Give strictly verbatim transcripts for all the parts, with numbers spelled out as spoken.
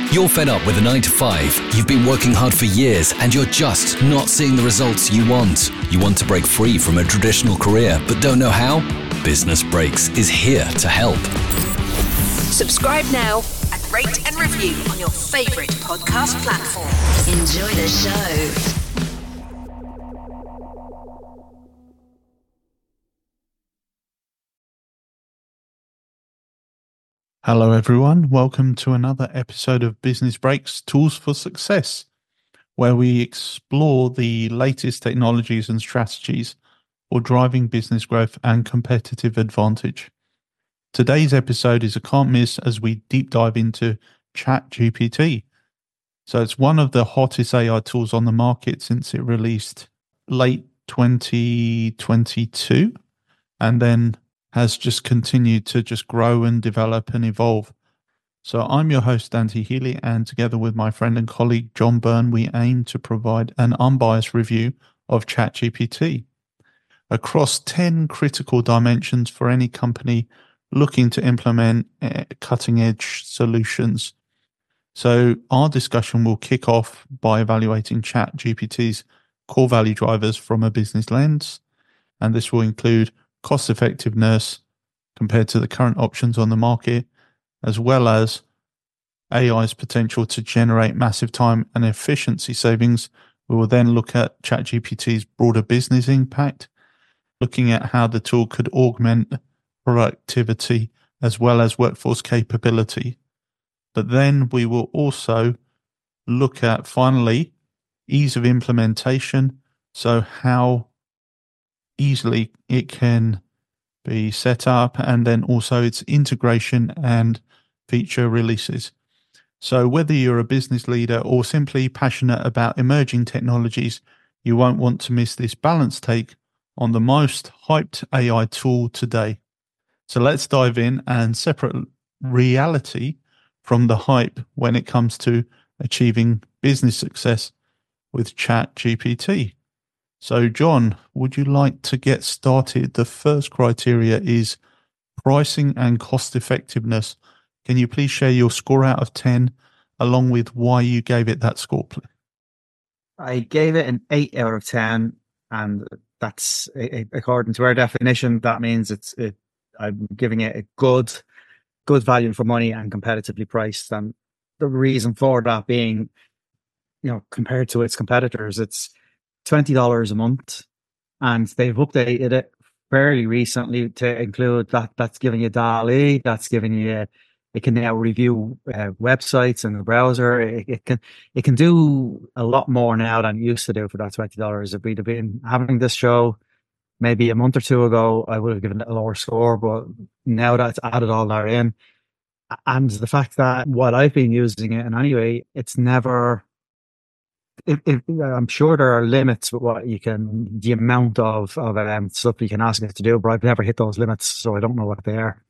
You're fed up with a nine to five, you've been working hard for years and you're just not seeing the results you want. You want to break free from a traditional career but don't know how? Business Breaks is here to help. Subscribe now and rate and review on your favourite podcast platform. Enjoy the show. Hello everyone, welcome to another episode of Business Breaks Tools for Success, where we explore the latest technologies and strategies for driving business growth and competitive advantage. Today's episode is a can't miss as we deep dive into ChatGPT. So it's one of the hottest A I tools on the market since it released late twenty twenty-two, and then has just continued to just grow and develop and evolve. So I'm your host, Dante Healy, and together with my friend and colleague, John Byrne, we aim to provide an unbiased review of ChatGPT across ten critical dimensions for any company looking to implement cutting-edge solutions. So our discussion will kick off by evaluating ChatGPT's core value drivers from a business lens, and this will include cost effectiveness compared to the current options on the market, as well as A I's potential to generate massive time and efficiency savings. We will then look at ChatGPT's broader business impact, looking at how the tool could augment productivity as well as workforce capability. But then we will also look at, finally, ease of implementation. So how easily it can be set up, and then also its integration and feature releases. So whether you're a business leader or simply passionate about emerging technologies, you won't want to miss this balanced take on the most hyped A I tool today. So let's dive in and separate reality from the hype when it comes to achieving business success with ChatGPT. So, John, would you like to get started? The first criteria is pricing and cost effectiveness. Can you please share your score out of ten, along with why you gave it that score, please? I gave it an eight out of ten, and that's, according to our definition, that means it's it, I'm giving it a good, good value for money and competitively priced. And the reason for that being, you know, compared to its competitors, it's twenty dollars a month, and they've updated it fairly recently to include that that's giving you D A L E, that's giving you, it can now review uh, websites in the browser. It, it can it can do a lot more now than it used to do for that twenty dollars. If we'd have been having this show maybe a month or two ago, I would have given it a lower score, but now that it's added all that in, and the fact that while I've been using it, and anyway, it's never, It, it, I'm sure there are limits with what you can, the amount of, of um, stuff you can ask it to do, but I've never hit those limits, so I don't know what they are.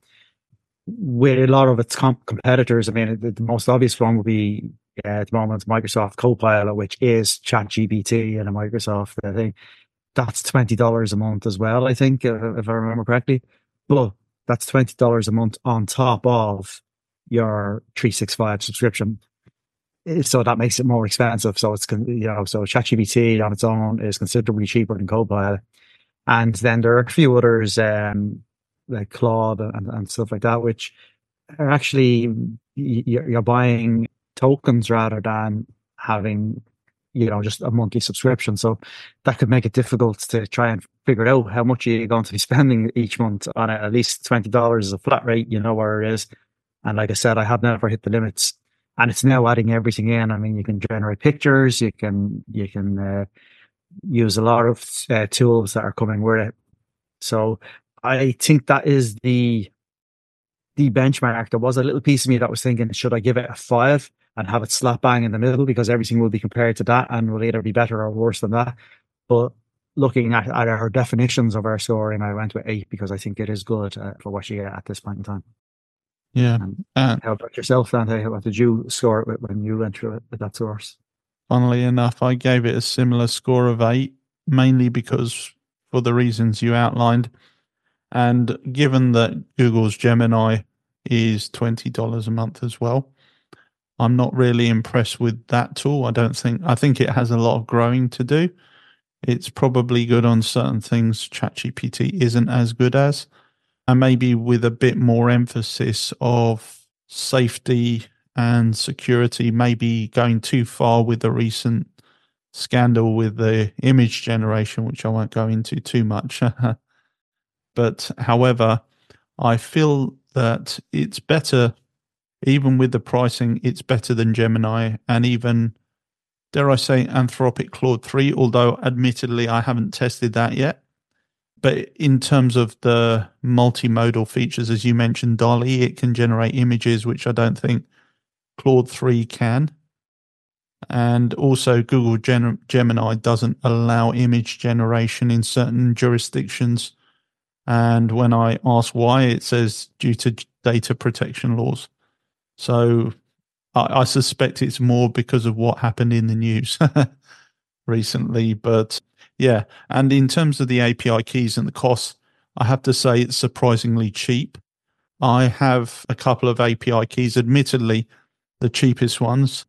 With a lot of its comp- competitors, I mean, the, the most obvious one would be uh, at the moment Microsoft Copilot, which is ChatGPT and a Microsoft thing. That's twenty dollars a month as well, I think, if, if I remember correctly. But that's twenty dollars a month on top of your three sixty-five subscription. So that makes it more expensive. So it's, you know, so ChatGPT on its own is considerably cheaper than Copilot. And then there are a few others, um, like Claude and, and stuff like that, which are actually, you're, you're buying tokens rather than having, you know, just a monthly subscription. So that could make it difficult to try and figure out how much you're going to be spending each month on it. At least twenty dollars is a flat rate, you know where it is. And like I said, I have never hit the limits. And it's now adding everything in. I mean, you can generate pictures, you can you can uh, use a lot of uh, tools that are coming with it. So I think that is the the benchmark. There was a little piece of me that was thinking, should I give it a five and have it slap bang in the middle, because everything will be compared to that and will either be better or worse than that. But looking at, at our definitions of our scoring, I went with eight because I think it is good uh, for what you get at this point in time. Yeah. Uh, How about yourself, Dante? What did you score it with when you went through it with that source? Funnily enough, I gave it a similar score of eight, mainly because for the reasons you outlined. And given that Google's Gemini is twenty dollars a month as well, I'm not really impressed with that tool. I don't think, I think it has a lot of growing to do. It's probably good on certain things ChatGPT isn't as good as, and maybe with a bit more emphasis of safety and security, maybe going too far with the recent scandal with the image generation, which I won't go into too much. But however, I feel that it's better, even with the pricing, it's better than Gemini and even, dare I say, Anthropic Claude three, although admittedly I haven't tested that yet. But in terms of the multimodal features, as you mentioned, DALL-E, it can generate images, which I don't think Claude three can. And also Google Gen- Gemini doesn't allow image generation in certain jurisdictions. And when I ask why, it says due to data protection laws. So I, I suspect it's more because of what happened in the news recently. But yeah, and in terms of the A P I keys and the costs, I have to say it's surprisingly cheap. I have a couple of A P I keys, admittedly the cheapest ones,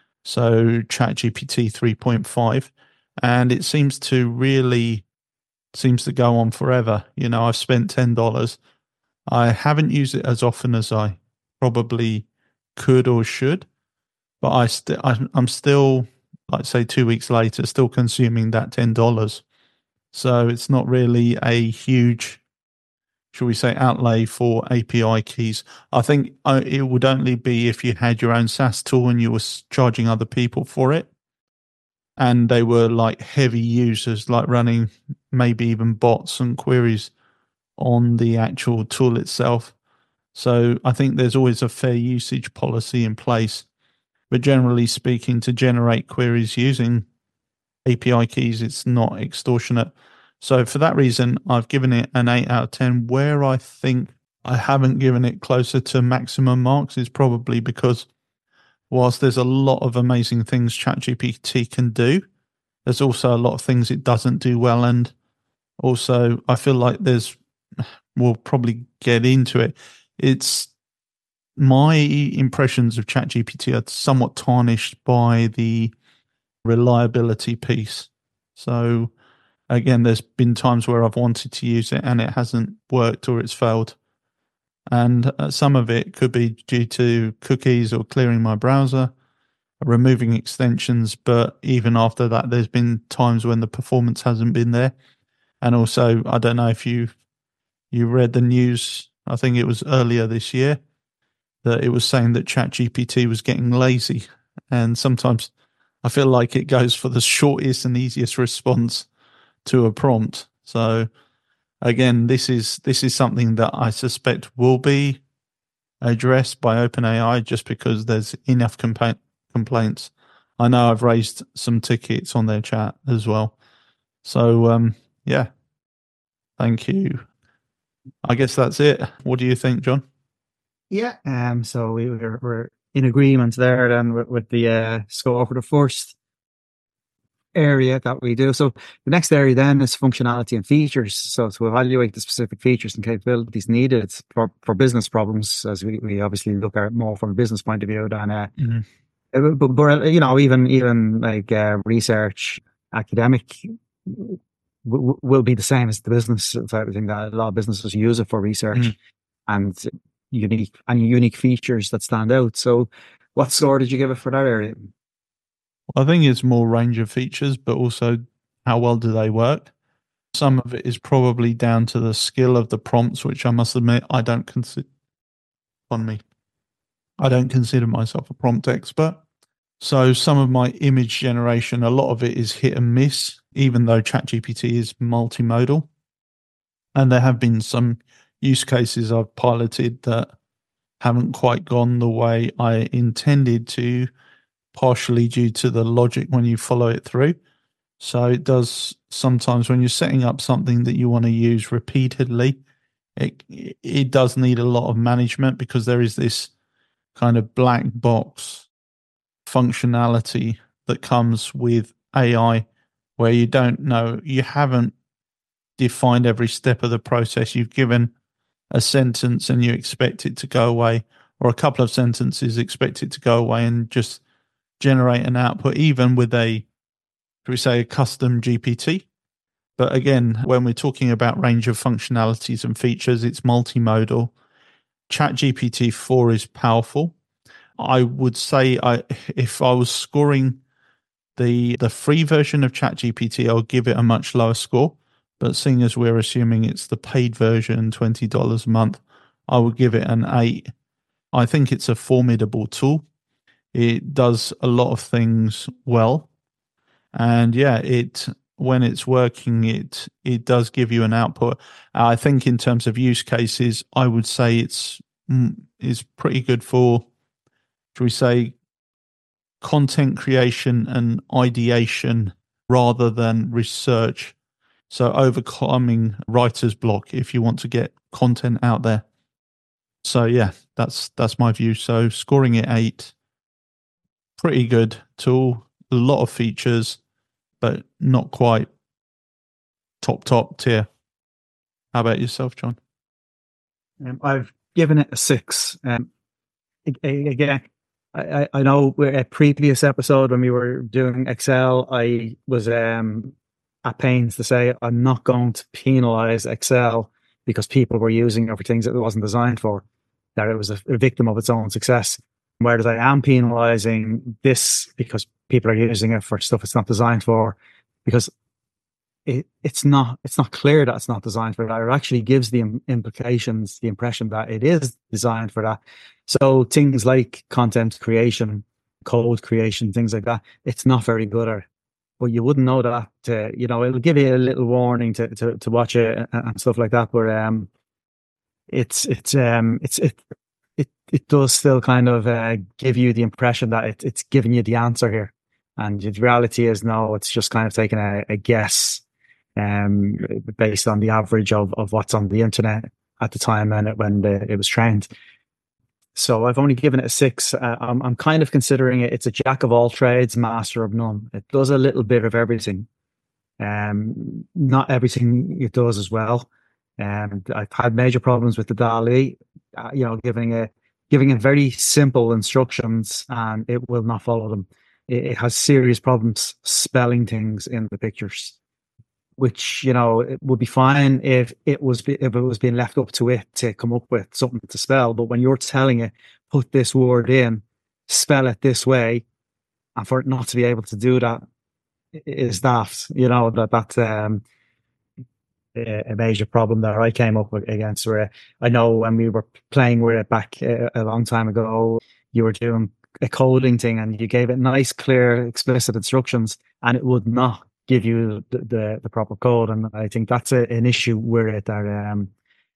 so ChatGPT three point five, and it seems to really seems to go on forever. You know, I've spent ten dollars. I haven't used it as often as I probably could or should, but I st- I'm still, like say two weeks later, still consuming that ten dollars. So it's not really a huge, shall we say, outlay for A P I keys. I think it would only be if you had your own SaaS tool and you were charging other people for it, and they were like heavy users, like running maybe even bots and queries on the actual tool itself. So I think there's always a fair usage policy in place. But generally speaking, to generate queries using A P I keys, it's not extortionate. So for that reason, I've given it an eight out of ten. Where I think I haven't given it closer to maximum marks is probably because whilst there's a lot of amazing things ChatGPT can do, there's also a lot of things it doesn't do well. And also, I feel like there's, we'll probably get into it. It's, my impressions of ChatGPT are somewhat tarnished by the reliability piece. So again, there's been times where I've wanted to use it and it hasn't worked or it's failed. And uh, some of it could be due to cookies or clearing my browser, removing extensions. But even after that, there's been times when the performance hasn't been there. And also, I don't know if you you read the news, I think it was earlier this year, that it was saying that ChatGPT was getting lazy. And sometimes I feel like it goes for the shortest and easiest response to a prompt. So again, this is this is something that I suspect will be addressed by OpenAI just because there's enough compa- complaints. I know I've raised some tickets on their chat as well. So um, yeah, thank you. I guess that's it. What do you think, John? Yeah, um, so we were, we're in agreement there then with, with the uh, score for the first area that we do. So the next area then is functionality and features. So to evaluate the specific features and capabilities needed for, for business problems, as we, we obviously look at it more from a business point of view than uh, mm-hmm. but, but you know, even even like uh, research, academic w- w- will be the same as the business side of thing. That a lot of businesses use it for research mm-hmm. and unique and unique features that stand out. So what score did you give it for that area? I think it's more range of features, but also how well do they work. Some of it is probably down to the skill of the prompts, which I must admit I don't consider. On me, I don't consider myself a prompt expert. So some of my image generation, a lot of it is hit and miss, even though ChatGPT is multimodal. And there have been some use cases I've piloted that haven't quite gone the way I intended to, partially due to the logic when you follow it through. So it does sometimes when you're setting up something that you want to use repeatedly, it it does need a lot of management because there is this kind of black box functionality that comes with A I where you don't know, you haven't defined every step of the process. You've given a sentence and you expect it to go away. or a couple of sentences, expect it to go away and just generate an output, even with a, should we say, a custom G P T. But again, when we're talking about range of functionalities and features, it's multimodal. ChatGPT four is powerful. I would say I, if I was scoring the the free version of ChatGPT, I'll give it a much lower score. But seeing as we're assuming it's the paid version, twenty dollars a month, I would give it an eight. I think it's a formidable tool. It does a lot of things well. And yeah, it when it's working, it it does give you an output. I think in terms of use cases, I would say it's is pretty good for, should we say, content creation and ideation rather than research. So overcoming writer's block if you want to get content out there. So yeah, that's that's my view. So scoring it eight, pretty good tool, a lot of features, but not quite top, top tier. How about yourself, John? Um, I've given it a six. Um, again, I, I know we're a previous episode when we were doing Excel, I was um, at pains to say I'm not going to penalize Excel because people were using it for things that it wasn't designed for, that it was a, a victim of its own success. Whereas I am penalizing this because people are using it for stuff it's not designed for, because it, it's not it's not clear that it's not designed for that. It actually gives the implications, the impression that it is designed for that. So things like content creation, code creation, things like that, it's not very good at it. But you wouldn't know that. Uh, you know, it'll give you a little warning to to, to watch it and, and stuff like that. But um, it's it's um it's it it it does still kind of uh, give you the impression that it, it's giving you the answer here, and the reality is no, it's just kind of taking a, a guess um based on the average of of what's on the internet at the time and it, when the, it was trained. So I've only given it a six. Uh, I'm, I'm kind of considering it. It's a jack of all trades, master of none. It does a little bit of everything. Um, not everything it does as well. And I've had major problems with the DALL-E. Uh, you know, giving a giving it very simple instructions and it will not follow them. It, it has serious problems spelling things in the pictures, which, you know, it would be fine if it was if it was being left up to it to come up with something to spell. But when you're telling it, put this word in, spell it this way, and for it not to be able to do that is daft. You know, that that's um, a major problem that I came up with against. Where I know when we were playing with it back a, a long time ago, you were doing a coding thing and you gave it nice, clear, explicit instructions, and it would not give you the, the, the proper code. And I think that's a, an issue with it, that um,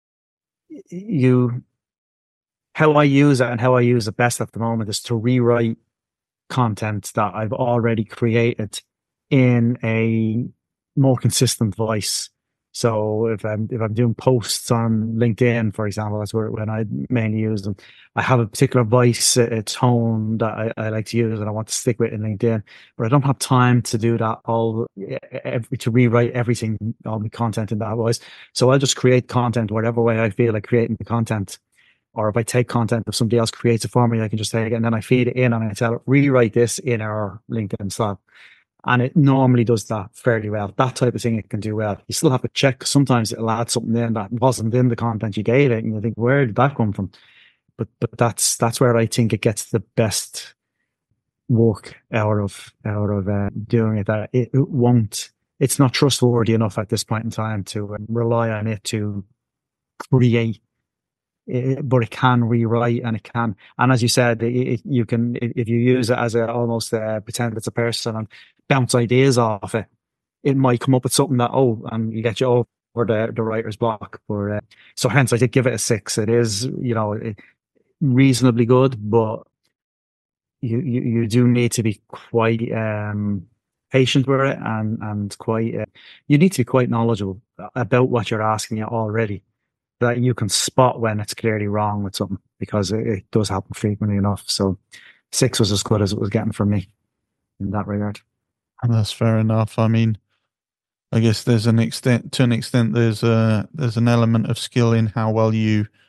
you, how I use it and how I use it best at the moment is to rewrite content that I've already created in a more consistent voice. So if I'm if I'm doing posts on LinkedIn, for example, that's where when I mainly use them. I have a particular voice, a tone that I, I like to use, and I want to stick with in LinkedIn. But I don't have time to do that all every, to rewrite everything, all the content in that voice. So I'll just create content whatever way I feel like creating the content. Or if I take content, if somebody else creates it for me, I can just take it and then I feed it in and I tell it, rewrite this in our LinkedIn style. And it normally does that fairly well. That type of thing it can do well. You still have to check. Sometimes it'll add something in that wasn't in the content you gave it, and you think, where did that come from? But but that's that's where I think it gets the best work out of out of uh, doing it. That it, it won't. It's not trustworthy enough at this point in time to uh, rely on it to create. It, but it can rewrite and it can, and as you said, it, it, you can if you use it as a almost uh, pretend it's a person and bounce ideas off it, it might come up with something that oh, and you get you over the the writer's block. But uh, so hence I did give it a six. It is, you know, it, reasonably good, but you, you you do need to be quite um patient with it and and quite uh, you need to be quite knowledgeable about what you're asking it already, that you can spot when it's clearly wrong with something, because it, it does happen frequently enough. So six was as good as it was getting from me in that regard. And that's fair enough. I mean, I guess there's an extent, to an extent, there's a there's an element of skill in how well you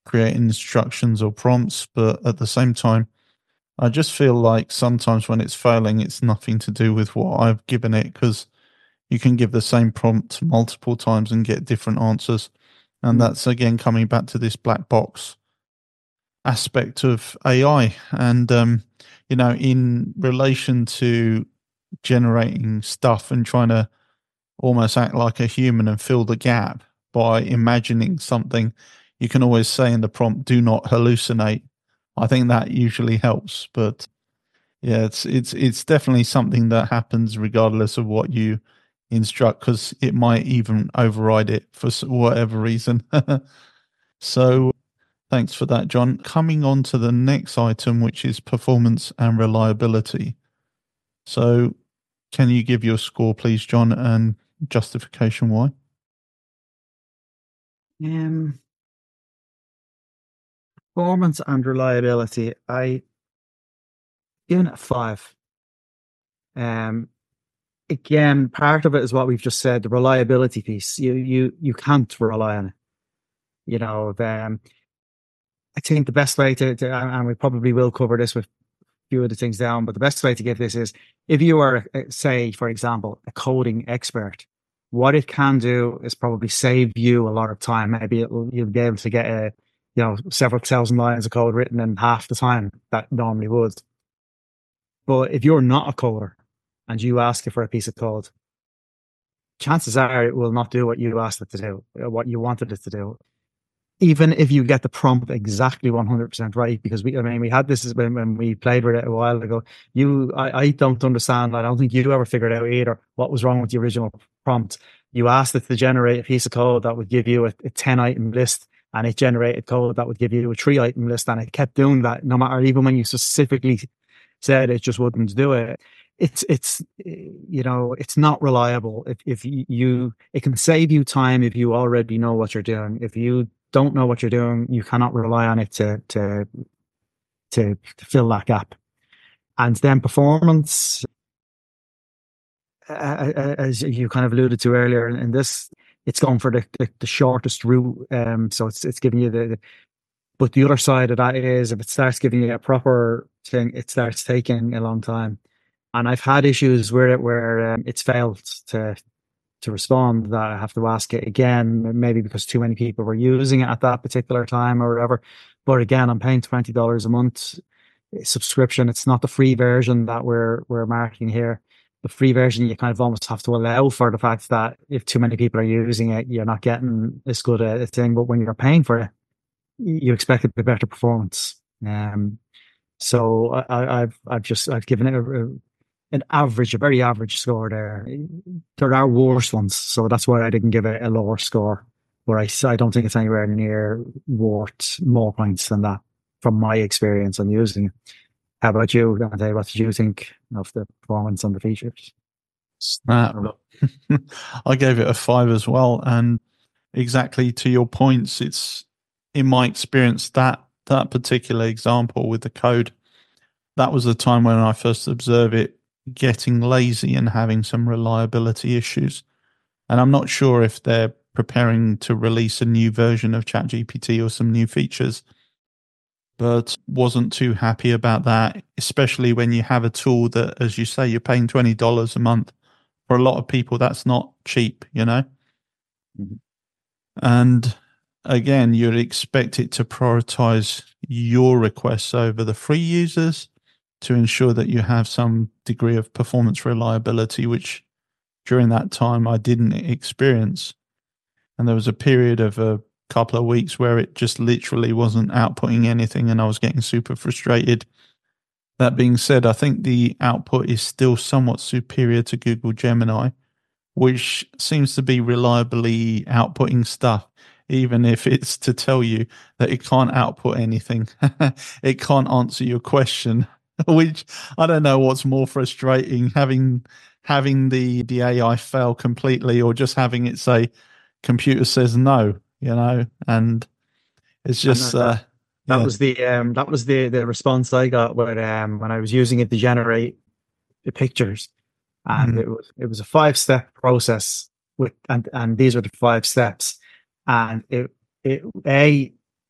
creating instructions or prompts, but at the same time, I just feel like sometimes when it's failing, it's nothing to do with what I've given it, because you can give the same prompt multiple times and get different answers. And that's, again, coming back to this black box aspect of A I. And, um, you know, in relation to generating stuff and trying to almost act like a human and fill the gap by imagining something, you can always say in the prompt, do not hallucinate. I think that usually helps. But yeah, it's it's it's definitely something that happens regardless of what you instruct, because it might even override it for whatever reason. So thanks for that, John. Coming on to the next item, which is performance and reliability. So can you give your score, please, John, and justification why? Um, performance and reliability, I given it a five. Um, again, part of it is what we've just said, the reliability piece. You you you can't rely on it. You know, the, um, I think the best way to, to, and we probably will cover this with a few of the things down, but the best way to give this is, if you are, say, for example, a coding expert, what it can do is probably save you a lot of time. Maybe it'll, you'll be able to get a, you know, several thousand lines of code written in half the time that normally would. But if you're not a coder and you ask it for a piece of code, chances are it will not do what you asked it to do, what you wanted it to do. Even if you get the prompt exactly one hundred percent right, because we, I mean, we had this when, when we played with it a while ago. You, I, I don't understand. I don't think you ever figured out either what was wrong with the original prompt. You asked it to generate a piece of code that would give you a, a ten item list, and it generated code that would give you a three item list, and it kept doing that no matter, even when you specifically said it just wouldn't do it. It's, it's, you know, it's not reliable. If, if you, it can save you time if you already know what you're doing. If you don't know what you're doing, you cannot rely on it to, to, to, to fill that gap. And then performance, uh, as you kind of alluded to earlier in this, it's going for the, the, the shortest route. Um, so it's, it's giving you the, the, but the other side of that is, if it starts giving you a proper thing, it starts taking a long time. And I've had issues where it, where um, it's failed to, to respond, that I have to ask it again, maybe because too many people were using it at that particular time or whatever. But again, I'm paying twenty dollars a month subscription. It's not the free version that we're, we're marketing here. The free version, you kind of almost have to allow for the fact that if too many people are using it, you're not getting as good a, a thing. But when you're paying for it, you expect a better performance. Um, so I, I've, I've just, I've given it a, a an average, a very average score there. There are worse ones, so that's why I didn't give it a lower score. Where I, I don't think it's anywhere near worth more points than that from my experience on using it. How about you, Dante? What did you think of the performance and the features? Snap. I gave it a five as well, and exactly to your points, it's, in my experience, that that particular example with the code, that was the time when I first observed it getting lazy and having some reliability issues. And I'm not sure if they're preparing to release a new version of ChatGPT or some new features, but wasn't too happy about that, especially when you have a tool that, as you say, you're paying twenty dollars a month. For a lot of people, that's not cheap, you know? Mm-hmm. And again, you'd expect it to prioritize your requests over the free users to ensure that you have some degree of performance reliability, which during that time I didn't experience. And there was a period of a couple of weeks where it just literally wasn't outputting anything, and I was getting super frustrated. That being said, I think the output is still somewhat superior to Google Gemini, which seems to be reliably outputting stuff, even if it's to tell you that it can't output anything. It can't answer your question, which I don't know what's more frustrating, having having the, the A I fail completely, or just having it say, computer says no, you know, and it's just... that, uh, that yeah. was the um, that was the, the response I got when, um, when I was using it to generate the pictures. And mm-hmm. it was it was a five step process with, and, and these were the five steps. And it, it, A,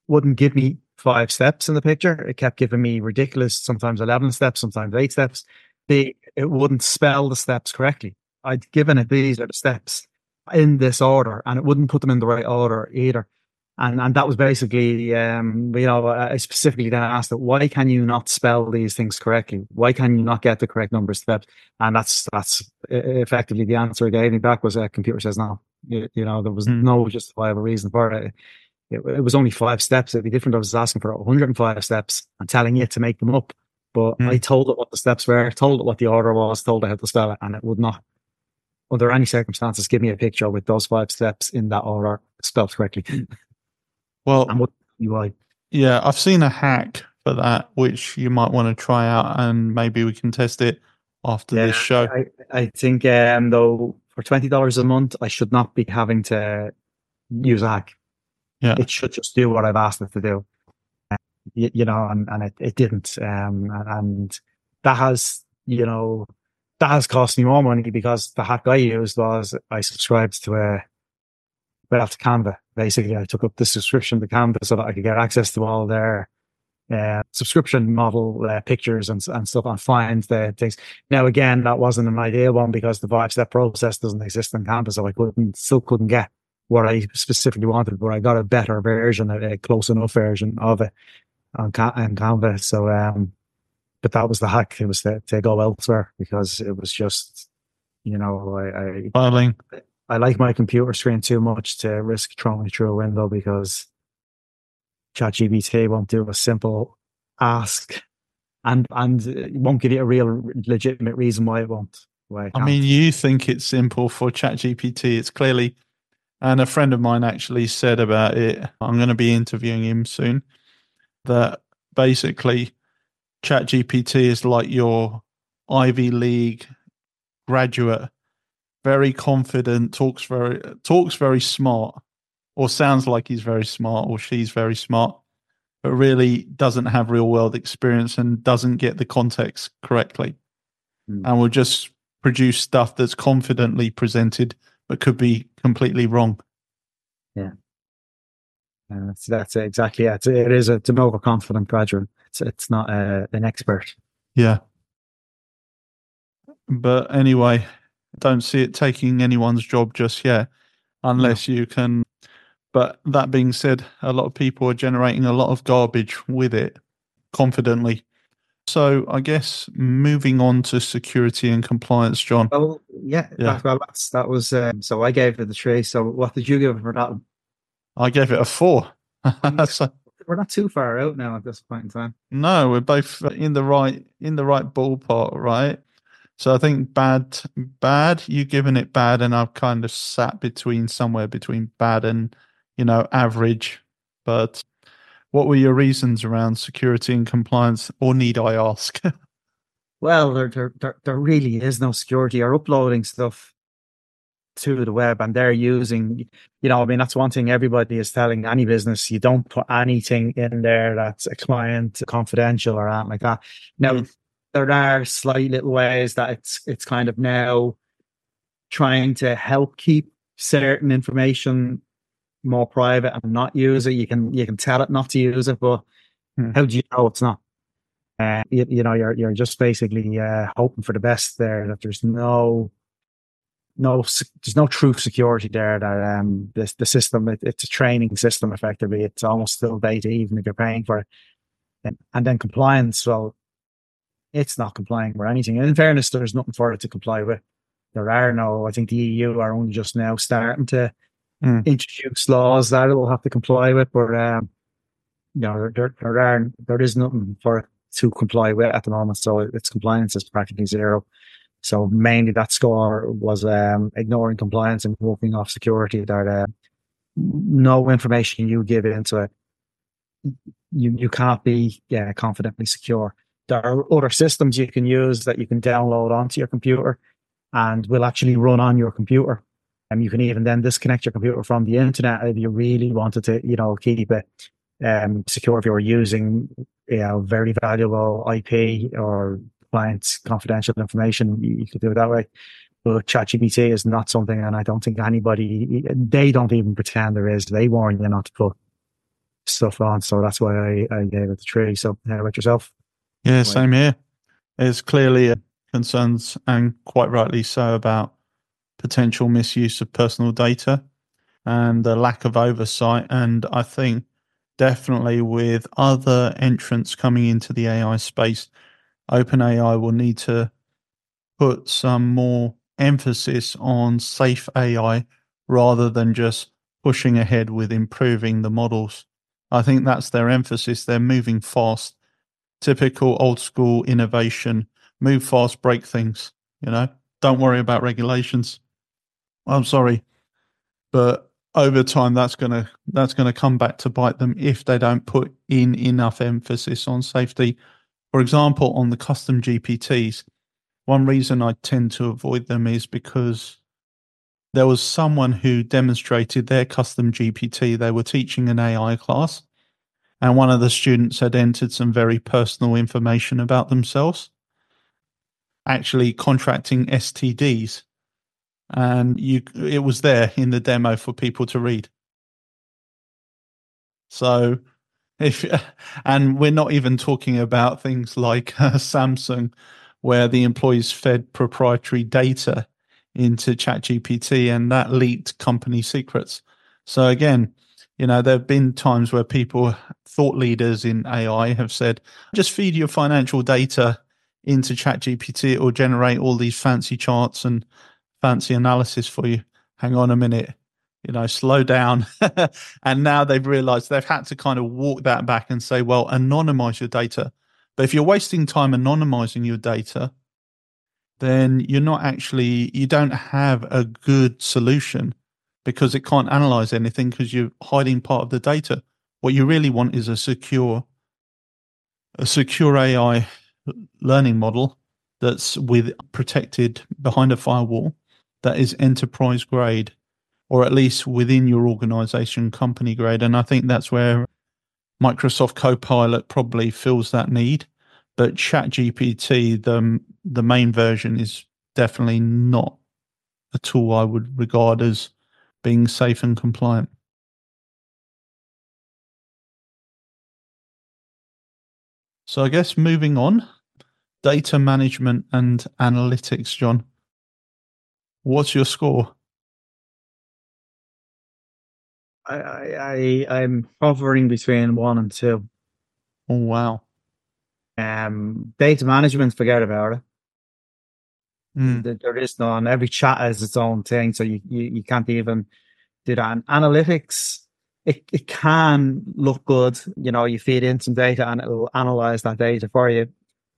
wouldn't give me five steps in the picture. It kept giving me ridiculous, sometimes eleven steps, sometimes eight steps. The, it wouldn't spell the steps correctly. I'd given it, these are the steps in this order, and it wouldn't put them in the right order either. And and that was basically, um, you know, I specifically then asked it, why can you not spell these things correctly? Why can you not get the correct number of steps? And that's that's effectively the answer it gave me back was a uh, computer says no. You, you know, there was mm. no justifiable reason for it. it. It was only five steps. It'd be different if I was asking for one hundred five steps and telling it to make them up. But mm. I told it what the steps were, told it what the order was, told it how to spell it, and it would not, under any circumstances, give me a picture with those five steps in that order spelled correctly. Well, and what you like? Yeah, I've seen a hack for that, which you might want to try out, and maybe we can test it after yeah, this show. I, I think, um, though, for twenty dollars a month, I should not be having to use a hack. Yeah, it should just do what I've asked it to do. Uh, you, you know, and, and it, it didn't. Um, and, and that has, you know, that has cost me more money because the hack I used was I subscribed to a right off to Canva. Basically, I took up the subscription to Canva so that I could get access to all their uh, subscription model uh, pictures and, and stuff and find the things. Now, again, that wasn't an ideal one because the five-step process doesn't exist in Canva, so I couldn't, still couldn't get what I specifically wanted, but I got a better version, a, a close enough version of it on, on Canva. So, um, but that was the hack. It was to, to go elsewhere because it was just, you know, I, I Filing. I like my computer screen too much to risk throwing it through a window because ChatGPT won't do a simple ask and and it won't give you a real legitimate reason why it won't. Why it I mean, you think it's simple for ChatGPT. It's clearly, and a friend of mine actually said about it, I'm going to be interviewing him soon, that basically ChatGPT is like your Ivy League graduate, very confident, talks very talks very smart, or sounds like he's very smart, or she's very smart, but really doesn't have real world experience and doesn't get the context correctly, mm. and will just produce stuff that's confidently presented, but could be completely wrong. Yeah, uh, that's that's exactly it. It is a, it's an overconfident graduate. It's it's not a, an expert. Yeah, but anyway. Don't see it taking anyone's job just yet, unless no. you can. But that being said, a lot of people are generating a lot of garbage with it confidently. So I guess moving on to security and compliance, John. Oh, yeah. yeah. That, well, that's, that was, um, so I gave it the three. So what did you give it for that one? I gave it a four. so, we're not too far out now at this point in time. No, we're both in the right, in the right ballpark, right? So I think bad, bad, you've given it bad, and I've kind of sat between somewhere between bad and, you know, average. But what were your reasons around security and compliance, or need I ask? Well, there, there, there, there really is no security. You're uploading stuff to the web and they're using, you know, I mean, that's one thing everybody is telling any business. You don't put anything in there that's a client confidential or anything like that. Now, mm. there are slight little ways that it's it's kind of now trying to help keep certain information more private and not use it. You can you can tell it not to use it, but hmm. how do you know it's not? Uh, you, you know, you're you're just basically uh, hoping for the best there. That there's no no there's no true security there. That um the the system it, it's a training system effectively. It's almost still data even if you're paying for it. And, and then compliance. Well, it's not complying with anything. And in fairness, there's nothing for it to comply with. There are no, I think the E U are only just now starting to mm. introduce laws that it will have to comply with, but um, you know, there, there are, there is nothing for it to comply with at the moment. So its compliance is practically zero. So mainly that score was um, ignoring compliance and working off security, that uh, no information you give into it, you, you can't be yeah, confidently secure. There are other systems you can use that you can download onto your computer and will actually run on your computer. And you can even then disconnect your computer from the internet if you really wanted to, you know, keep it um, secure. If you were using, you know, very valuable I P or client confidential information, you, you could do it that way. But ChatGPT is not something, and I don't think anybody, they don't even pretend there is. They warn you not to put stuff on. So that's why I, I gave it the three. So how about yourself? Yeah, same here. There's clearly concerns, and quite rightly so, about potential misuse of personal data and the lack of oversight. And I think definitely with other entrants coming into the A I space, OpenAI will need to put some more emphasis on safe A I rather than just pushing ahead with improving the models. I think that's their emphasis. They're moving fast. Typical old school innovation. Move fast, break things. You know, don't worry about regulations. I'm sorry, but over time, that's gonna that's gonna come back to bite them if they don't put in enough emphasis on safety. For example, on the custom G P Ts, one reason I tend to avoid them is because there was someone who demonstrated their custom G P T. They were teaching an A I class, and one of the students had entered some very personal information about themselves, actually contracting S T Ds. And you, it was there in the demo for people to read. So if, and we're not even talking about things like uh, Samsung, where the employees fed proprietary data into ChatGPT and that leaked company secrets. So again, you know, there have been times where people, thought leaders in A I, have said, just feed your financial data into ChatGPT, it will generate all these fancy charts and fancy analysis for you. Hang on a minute, you know, slow down. And now they've realized they've had to kind of walk that back and say, well, anonymize your data. But if you're wasting time anonymizing your data, then you're not actually, you don't have a good solution because it can't analyze anything because you're hiding part of the data. What you really want is a secure, a secure A I learning model that's with protected behind a firewall, that is enterprise grade, or at least within your organization, company grade. And I think that's where Microsoft Copilot probably fills that need. But ChatGPT, the, the main version, is definitely not a tool I would regard as being safe and compliant. So I guess moving on, data management and analytics, John. What's your score? I, I, I'm hovering between one and two. Oh, wow. Um, data management, forget about it. Mm. There, there is none. Every chat has its own thing, so you, you, you can't even do that. And analytics, it, it can look good. You know, you feed in some data and it will analyze that data for you.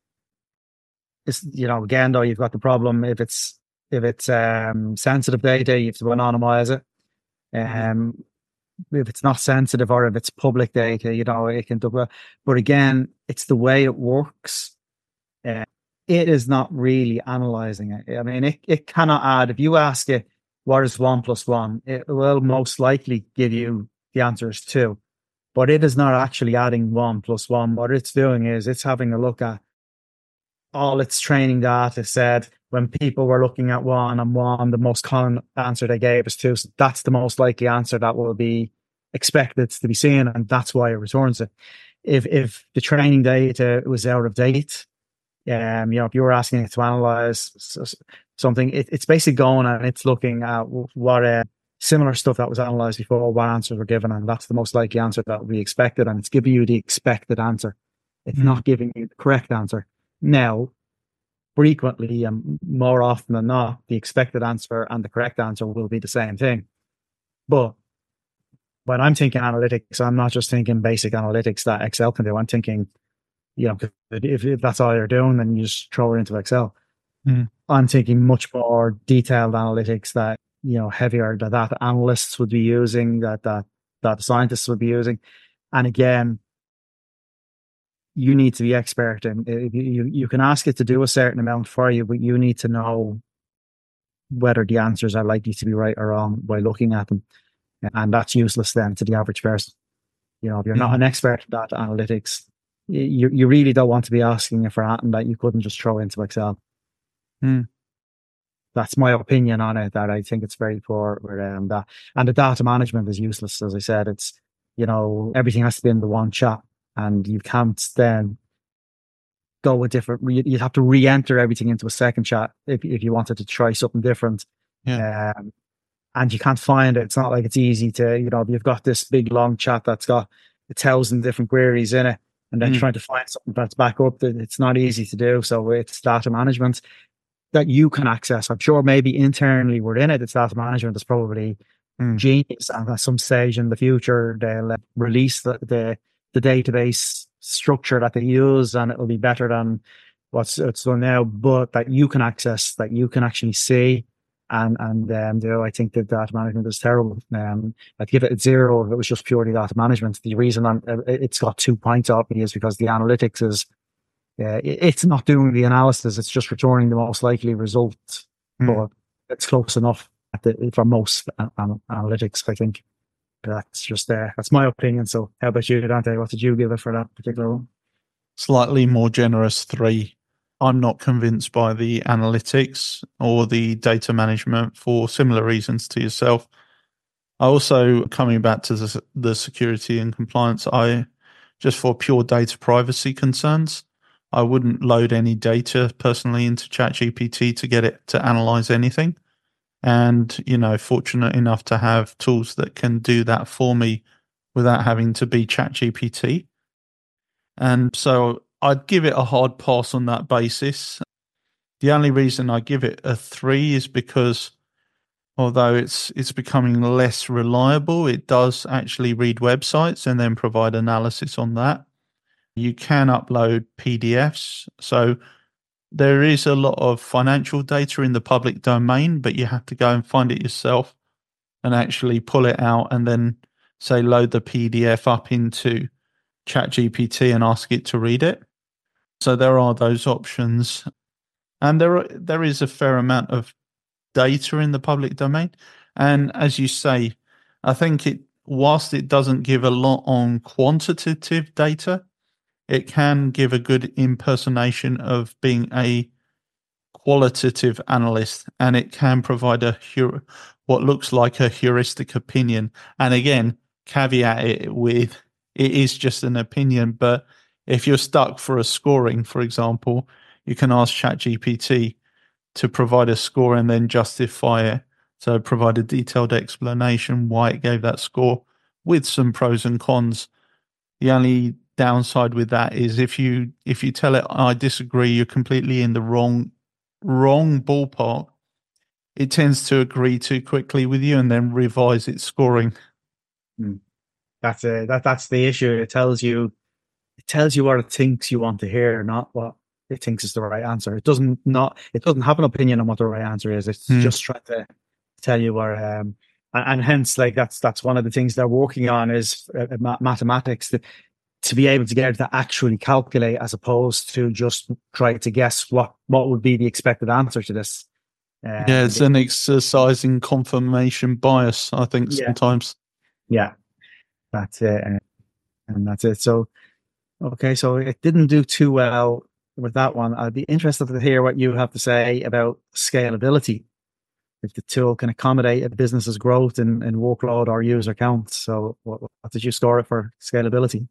It's, you know, again, though, you've got the problem if it's if it's um, sensitive data, you have to anonymize it. Um, if it's not sensitive or if it's public data, you know, it can do well. But again, it's the way it works. Uh, it is not really analyzing it. I mean, it, it cannot add. If you ask it, what is one plus one? It will most likely give you the answer is two. But it is not actually adding one plus one. What it's doing is it's having a look at all its training data said when people were looking at one and one, the most common answer they gave is two. So that's the most likely answer that will be expected to be seen, and that's why it returns it. If if the training data was out of date, um, you know, if you were asking it to analyze something, it, it's basically going and it's looking at what uh, similar stuff that was analyzed before, what answers were given, and that's the most likely answer that would be expected, and it's giving you the expected answer. It's mm. not giving you the correct answer. Now, frequently and more often than not, the expected answer and the correct answer will be the same thing. But when I'm thinking analytics, I'm not just thinking basic analytics that Excel can do. I'm thinking, you know, if, if that's all you're doing, then you just throw it into Excel. Mm. I'm thinking much more detailed analytics that, you know, heavier that, that analysts would be using, that that that scientists would be using. And again, you need to be expert, and you, you can ask it to do a certain amount for you, but you need to know whether the answers are likely to be right or wrong by looking at them. And that's useless then to the average person. You know, if you're mm. not an expert at data analytics, you you really don't want to be asking it for anything that you couldn't just throw into Excel. Mm. That's my opinion on it, that I think it's very poor with um, that. And the data management is useless. As I said, it's you know, everything has to be in the one chat, and you can't then go with different, you'd have to re-enter everything into a second chat if, if you wanted to try something different. Yeah. Um, and you can't find it. It's not like it's easy to, you know, you've got this big long chat that's got a thousand different queries in it, and then Mm. trying to find something that's back up, that it's not easy to do. So it's data management that you can access. I'm sure maybe internally within it, it's data management is probably Mm. genius, and at some stage in the future they'll uh, release the, the the database structure that they use, and it'll be better than what's it's done now, but that you can access, that you can actually see. And and um, you know, I think that data management is terrible. Um, I'd give it a zero if it was just purely data management. The reason I'm, it's got two points off me is because the analytics is, uh, it, it's not doing the analysis; it's just returning the most likely result. Mm. But it's close enough at the, for most uh, analytics, I think. But that's just uh, that's my opinion. So, how about you, Dante? What did you give it for that particular one? Slightly more generous three. I'm not convinced by the analytics or the data management for similar reasons to yourself. I also, coming back to the, the security and compliance, I just for pure data privacy concerns, I wouldn't load any data personally into ChatGPT to get it to analyze anything. And, you know, fortunate enough to have tools that can do that for me without having to be ChatGPT. And so I'd give it a hard pass on that basis. The only reason I give it a three is because although it's it's becoming less reliable, it does actually read websites and then provide analysis on that. You can upload P D Fs. So there is a lot of financial data in the public domain, but you have to go and find it yourself and actually pull it out and then say load the P D F up into ChatGPT and ask it to read it. So there are those options, and there are, there is a fair amount of data in the public domain. And as you say, I think it, whilst it doesn't give a lot on quantitative data, it can give a good impersonation of being a qualitative analyst, and it can provide a heur- what looks like a heuristic opinion. And again, caveat it with it is just an opinion, but if you're stuck for a scoring, for example, you can ask ChatGPT to provide a score and then justify it. So provide a detailed explanation why it gave that score with some pros and cons. The only downside with that is if you if you tell it I disagree, you're completely in the wrong wrong ballpark, it tends to agree too quickly with you and then revise its scoring. Hmm. That's a, that that's the issue. It tells you it tells you what it thinks you want to hear, not what it thinks is the right answer. It doesn't not it doesn't have an opinion on what the right answer is. It's Hmm. just trying to tell you what um and, and hence like that's that's one of the things they're working on is uh, ma- mathematics to, to be able to get it to actually calculate as opposed to just try to guess what what would be the expected answer to this. Um, Yeah, it's an exercise in confirmation bias, I think, Yeah. sometimes. Yeah, that's it, and, and that's it. So, okay, so it didn't do too well with that one. I'd be interested to hear what you have to say about scalability. If the tool can accommodate a business's growth in, in workload or user count. So, what, what did you score it for scalability?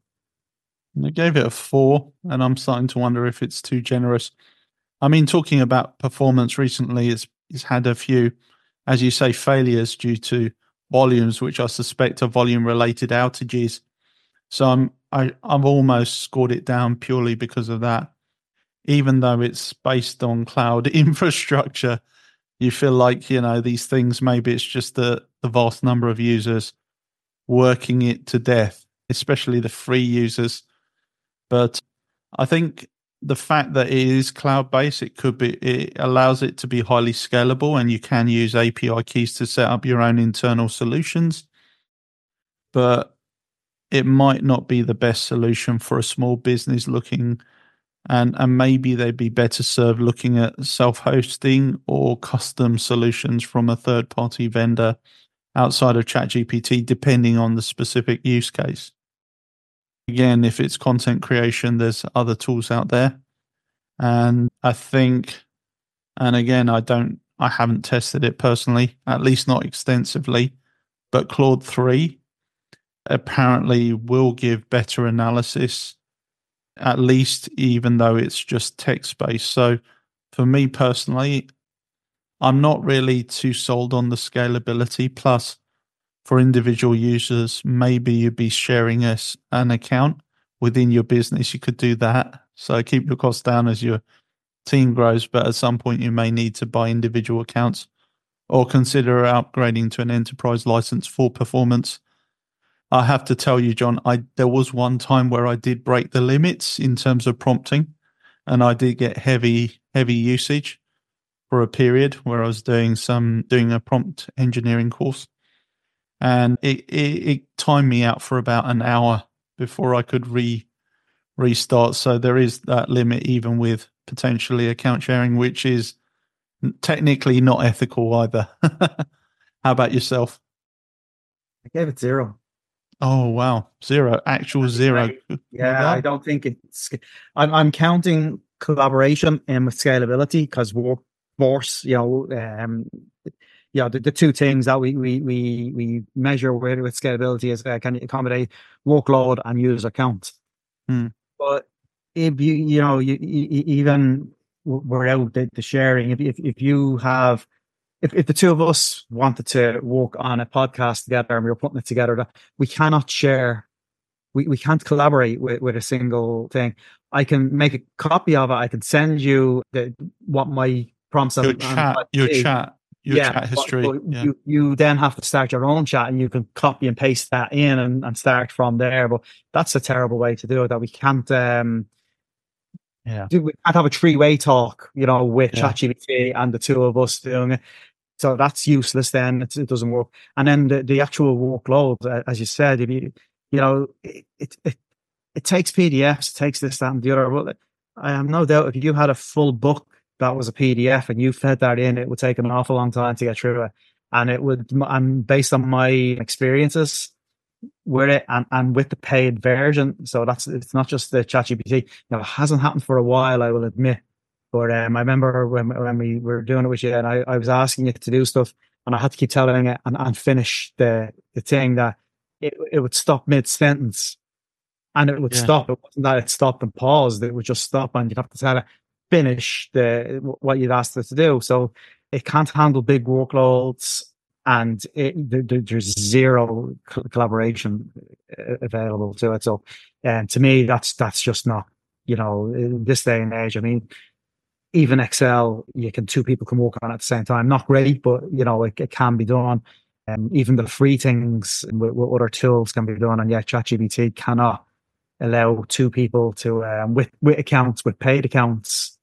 I gave it a four, and I'm starting to wonder if it's too generous. I mean, talking about performance recently, it's, it's had a few, as you say, failures due to volumes, which I suspect are volume-related outages. So I'm, I, I've almost scored it down purely because of that. Even though it's based on cloud infrastructure, you feel like, you know, these things, maybe it's just the, the vast number of users working it to death, especially the free users. But I think the fact that it is cloud-based, it could be, it allows it to be highly scalable, and you can use A P I keys to set up your own internal solutions. But it might not be the best solution for a small business looking, and, and maybe they'd be better served looking at self-hosting or custom solutions from a third-party vendor outside of ChatGPT, depending on the specific use case. Again, if it's content creation, there's other tools out there. And I think, and again, I don't, I haven't tested it personally, at least not extensively, but Claude three apparently will give better analysis, at least even though it's just text-based. So for me personally, I'm not really too sold on the scalability. Plus, for individual users, maybe you'd be sharing a, an account within your business. You could do that. So keep your costs down as your team grows, but at some point you may need to buy individual accounts or consider upgrading to an enterprise license for performance. I have to tell you, John, I there was one time where I did break the limits in terms of prompting, and I did get heavy, heavy usage for a period where I was doing some doing a prompt engineering course, and it it, it timed me out for about an hour before I could re restart. So there is that limit, even with potentially account sharing, which is technically not ethical either. How about yourself? I gave it zero. Oh wow, zero, actual zero. Yeah, I don't think it's. I'm I'm counting collaboration and with scalability because workforce, you know, um, yeah, the, the two things that we we we we measure with, with scalability is uh, can you accommodate workload and user count. Hmm. But if you you know you, you even without the, the sharing, if, if if you have. If, if the two of us wanted to work on a podcast together and we were putting it together, we cannot share, we, we can't collaborate with, with a single thing. I can make a copy of it. I can send you the, what my prompts your on, chat, on your chat, your yeah, chat history. But, but yeah. you, you then have to start your own chat and you can copy and paste that in and, and start from there. But that's a terrible way to do it, that we can't, um, Yeah. do we can't have a three-way talk, you know, with Yeah. ChatGPT and the two of us doing it. So that's useless then. It, it doesn't work. And then the, the actual workload, uh, as you said, if you, you know, it, it, it, it takes P D Fs, it takes this, that, and the other. Well, I have no doubt if you had a full book that was a P D F and you fed that in, it would take an awful long time to get through it. And it would, and based on my experiences with it and, and with the paid version, so that's, it's not just the ChatGPT. Now, it hasn't happened for a while, I will admit. But um, I remember when when we were doing it with you, and I, I was asking it to do stuff, and I had to keep telling it and, and finish the the thing that it it would stop mid sentence, and it would Yeah. stop. It wasn't that it stopped and paused; it would just stop, and you'd have to tell it finish the what you'd asked it to do. So it can't handle big workloads, and it, there, there's zero collaboration available to it. So, and to me, that's that's just not, you know, in this day and age. I mean, even Excel, you can two people can work on it at the same time. Not great, but you know, it, it can be done. And um, even the free things with, with other tools can be done. And yet, ChatGPT cannot allow two people to um, with with accounts, with paid accounts,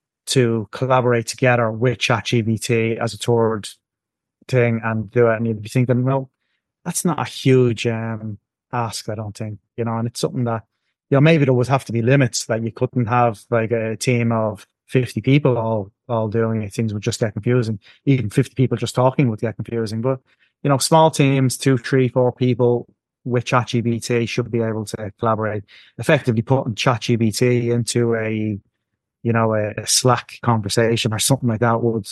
to collaborate together with ChatGPT as a third thing and do it. And you'd be thinking, well, that's not a huge um, ask, I don't think. You know, and it's something that, you know, maybe there would have to be limits, that you couldn't have like a team of fifty people all all doing it. Things would just get confusing. Even fifty people just talking would get confusing. But, you know, small teams, two, three, four people with ChatGPT should be able to collaborate. Effectively putting ChatGPT into a, you know, a, a Slack conversation or something like that would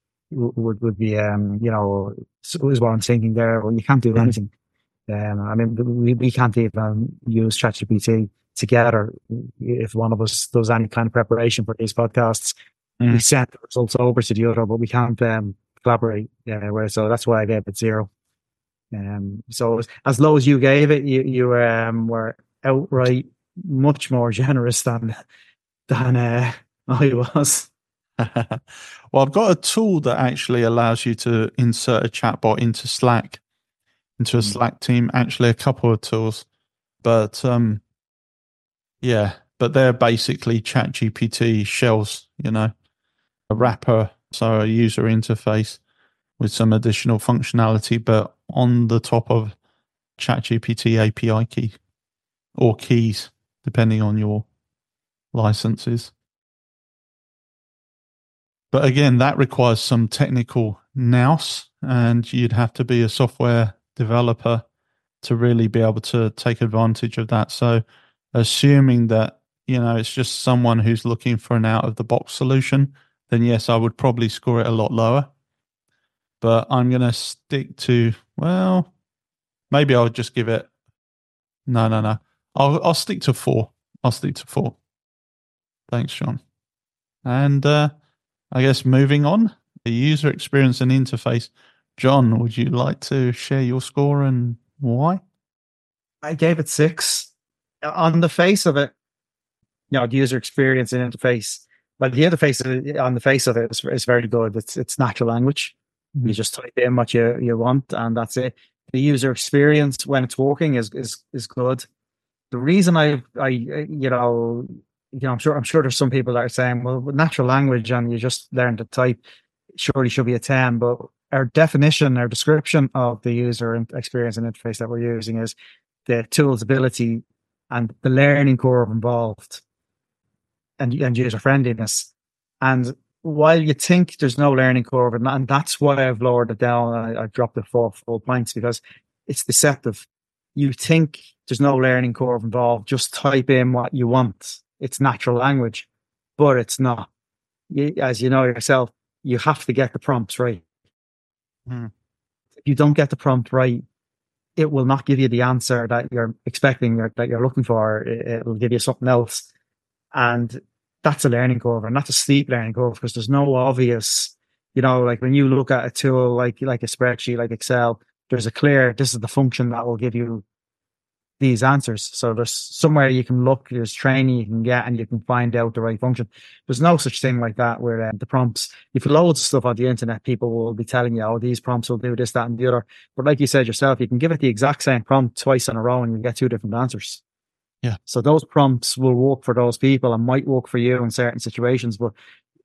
would would be, um, you know, is what I'm thinking there. Well, you can't do anything. Um, I mean, we, we can't even use ChatGPT together. If one of us does any kind of preparation for these podcasts, mm. we send the results over to the other, but we can't um, collaborate. Yeah, where so that's why I gave it zero. Um, so as low as you gave it, you you um, were outright much more generous than than uh, I was. Well, I've got a tool that actually allows you to insert a chatbot into Slack, into a mm. Slack team. Actually, a couple of tools, but um. Yeah, but they're basically ChatGPT shells, you know, a wrapper, so a user interface with some additional functionality, but on the top of ChatGPT A P I key or keys, depending on your licenses. But again, that requires some technical nous, and you'd have to be a software developer to really be able to take advantage of that. So assuming that, you know, it's just someone who's looking for an out-of-the-box solution, then yes, I would probably score it a lot lower. But I'm going to stick to, well, maybe I'll just give it No, no, no. I'll I'll stick to four. I'll stick to four. Thanks, John. And uh, I guess moving on, the user experience and interface. John, would you like to share your score and why? I gave it six. On the face of it, you know, the user experience and interface. But the interface on the face of it is, is very good. It's it's natural language. Mm-hmm. You just type in what you, you want, and that's it. The user experience when it's working is is is good. The reason I I you know you know I'm sure I'm sure there's some people that are saying, well, with natural language and you just learn to type, surely should be a ten. But our definition, our description of the user experience and interface that we're using is the tool's ability and the learning curve involved, and and user friendliness. And while you think there's no learning curve, and, and that's why I've lowered it down, I, I've dropped it four full points, because it's deceptive. You think there's no learning curve involved, just type in what you want. It's natural language, but it's not. You, as you know yourself, you have to get the prompts right. Hmm. If you don't get the prompt right, it will not give you the answer that you're expecting or that you're looking for. It, it will give you something else. And that's a learning curve, and that's a steep learning curve, because there's no obvious, you know, like when you look at a tool like like a spreadsheet, like Excel, there's a clear, this is the function that will give you these answers. So there's somewhere you can look, there's training you can get, and you can find out the right function. There's no such thing like that where uh, the prompts, if loads of stuff on the internet, people will be telling you, oh, these prompts will do this, that, and the other. But like you said yourself, you can give it the exact same prompt twice in a row and you get two different answers. Yeah. So those prompts will work for those people and might work for you in certain situations, but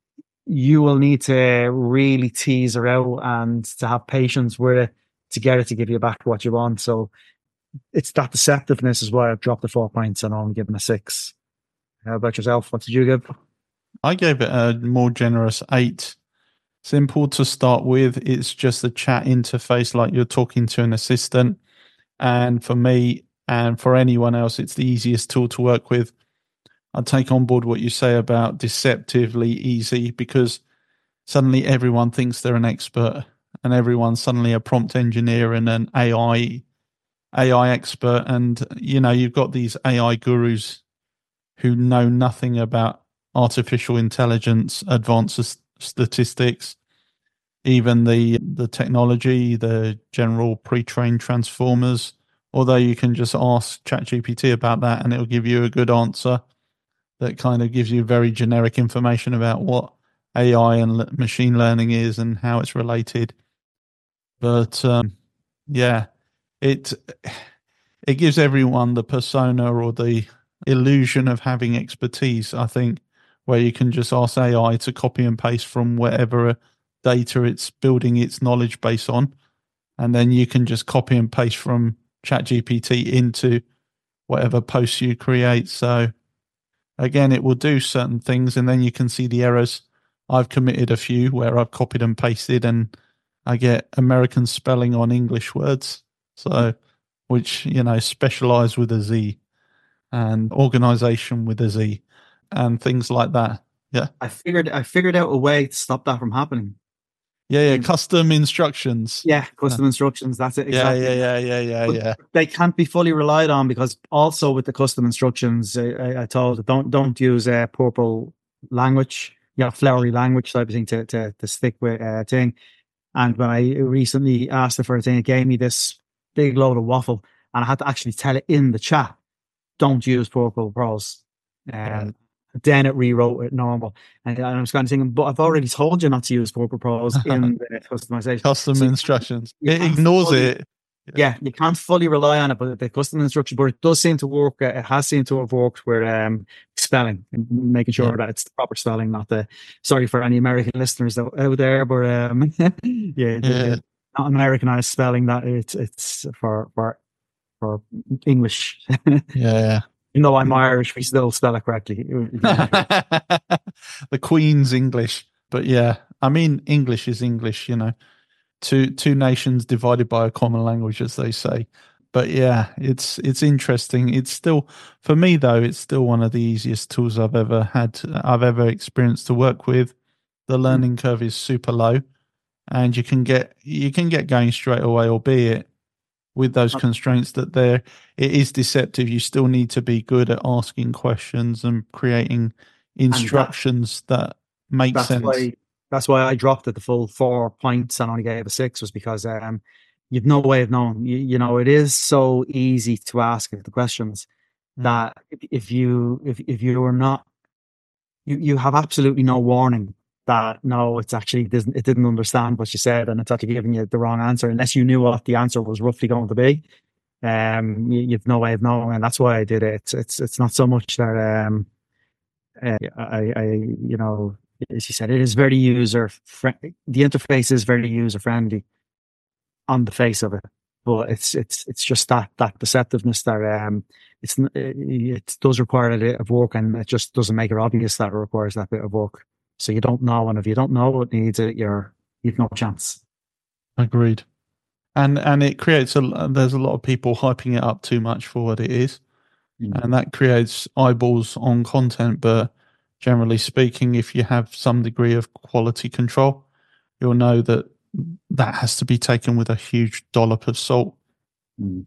you will need to really tease her out and to have patience with it to get it to give you back what you want. So it's that deceptiveness is why I've dropped the four points and only given a six. How about yourself? What did you give? I gave it a more generous eight. Simple to start with. It's just a chat interface like you're talking to an assistant. And for me, and for anyone else, it's the easiest tool to work with. I take on board what you say about deceptively easy, because suddenly everyone thinks they're an expert, and everyone's suddenly a prompt engineer and an A I A I expert. And, you know, you've got these A I gurus who know nothing about artificial intelligence, advanced statistics, even the the technology, the general pre-trained transformers. Although you can just ask ChatGPT about that and it'll give you a good answer that kind of gives you very generic information about what A I and machine learning is and how it's related. But um, yeah, it it gives everyone the persona or the illusion of having expertise, I think, where you can just ask A I to copy and paste from whatever data it's building its knowledge base on, and then you can just copy and paste from ChatGPT into whatever posts you create. So again, it will do certain things, and then you can see the errors. I've committed a few where I've copied and pasted and I get American spelling on English words. So, which, you know, specialize with a Z, and organization with a Z, and things like that. Yeah. I figured I figured out a way to stop that from happening. Yeah, yeah, custom instructions. Yeah, custom yeah. instructions. That's it. Exactly. Yeah, yeah, yeah, yeah, yeah, but yeah. They can't be fully relied on, because also with the custom instructions, I, I told don't don't use a uh, purple language, you know, flowery language type of thing to to, to stick with a uh, thing. And when I recently asked it for a thing, it gave me this big load of waffle, and I had to actually tell it in the chat, don't use purple prose. Um, yeah. Then it rewrote it normal, and I was kind of thinking, but I've already told you not to use purple prose in the customization. Custom so instructions. It ignores fully, it. Yeah. yeah, you can't fully rely on it, but the custom instruction, but it does seem to work. Uh, it has seemed to have worked with um, spelling, and making sure yeah. that it's the proper spelling, not the. Sorry for any American listeners out there, but um, yeah, yeah. The, not Americanized spelling. That it's it's for for for English. yeah. Even though I'm Irish, we still spell it correctly. The Queen's English. But yeah, I mean, English is English, you know. Two two nations divided by a common language, as they say. But yeah, it's it's interesting. It's still, for me though, it's still one of the easiest tools I've ever had, I've ever experienced to work with. The learning curve is super low, and you can get you can get going straight away, albeit with those constraints that there it is deceptive. You still need to be good at asking questions and creating instructions that, that make that's sense. Why, that's why I dropped it the full four points and only gave a six, was because um, you've no way of knowing. You, you know, it is so easy to ask the questions mm. that if, if you if if you are not, you you have absolutely no warning that no, it's actually it didn't, it didn't understand what you said and it's actually giving you the wrong answer unless you knew what the answer was roughly going to be. Um, you, you've no way of knowing, and that's why I did it. It's it's it's not so much that um, uh, I I you know, as you said, it is very user friendly. The interface is very user friendly on the face of it, but it's it's it's just that that deceptiveness that um, it's it does require a bit of work, and it just doesn't make it obvious that it requires that bit of work. So you don't know, and if you don't know what needs it, you're you've no chance. Agreed. And and it creates a there's a lot of people hyping it up too much for what it is, mm. and that creates eyeballs on content. But generally speaking, if you have some degree of quality control, you'll know that that has to be taken with a huge dollop of salt. Mm.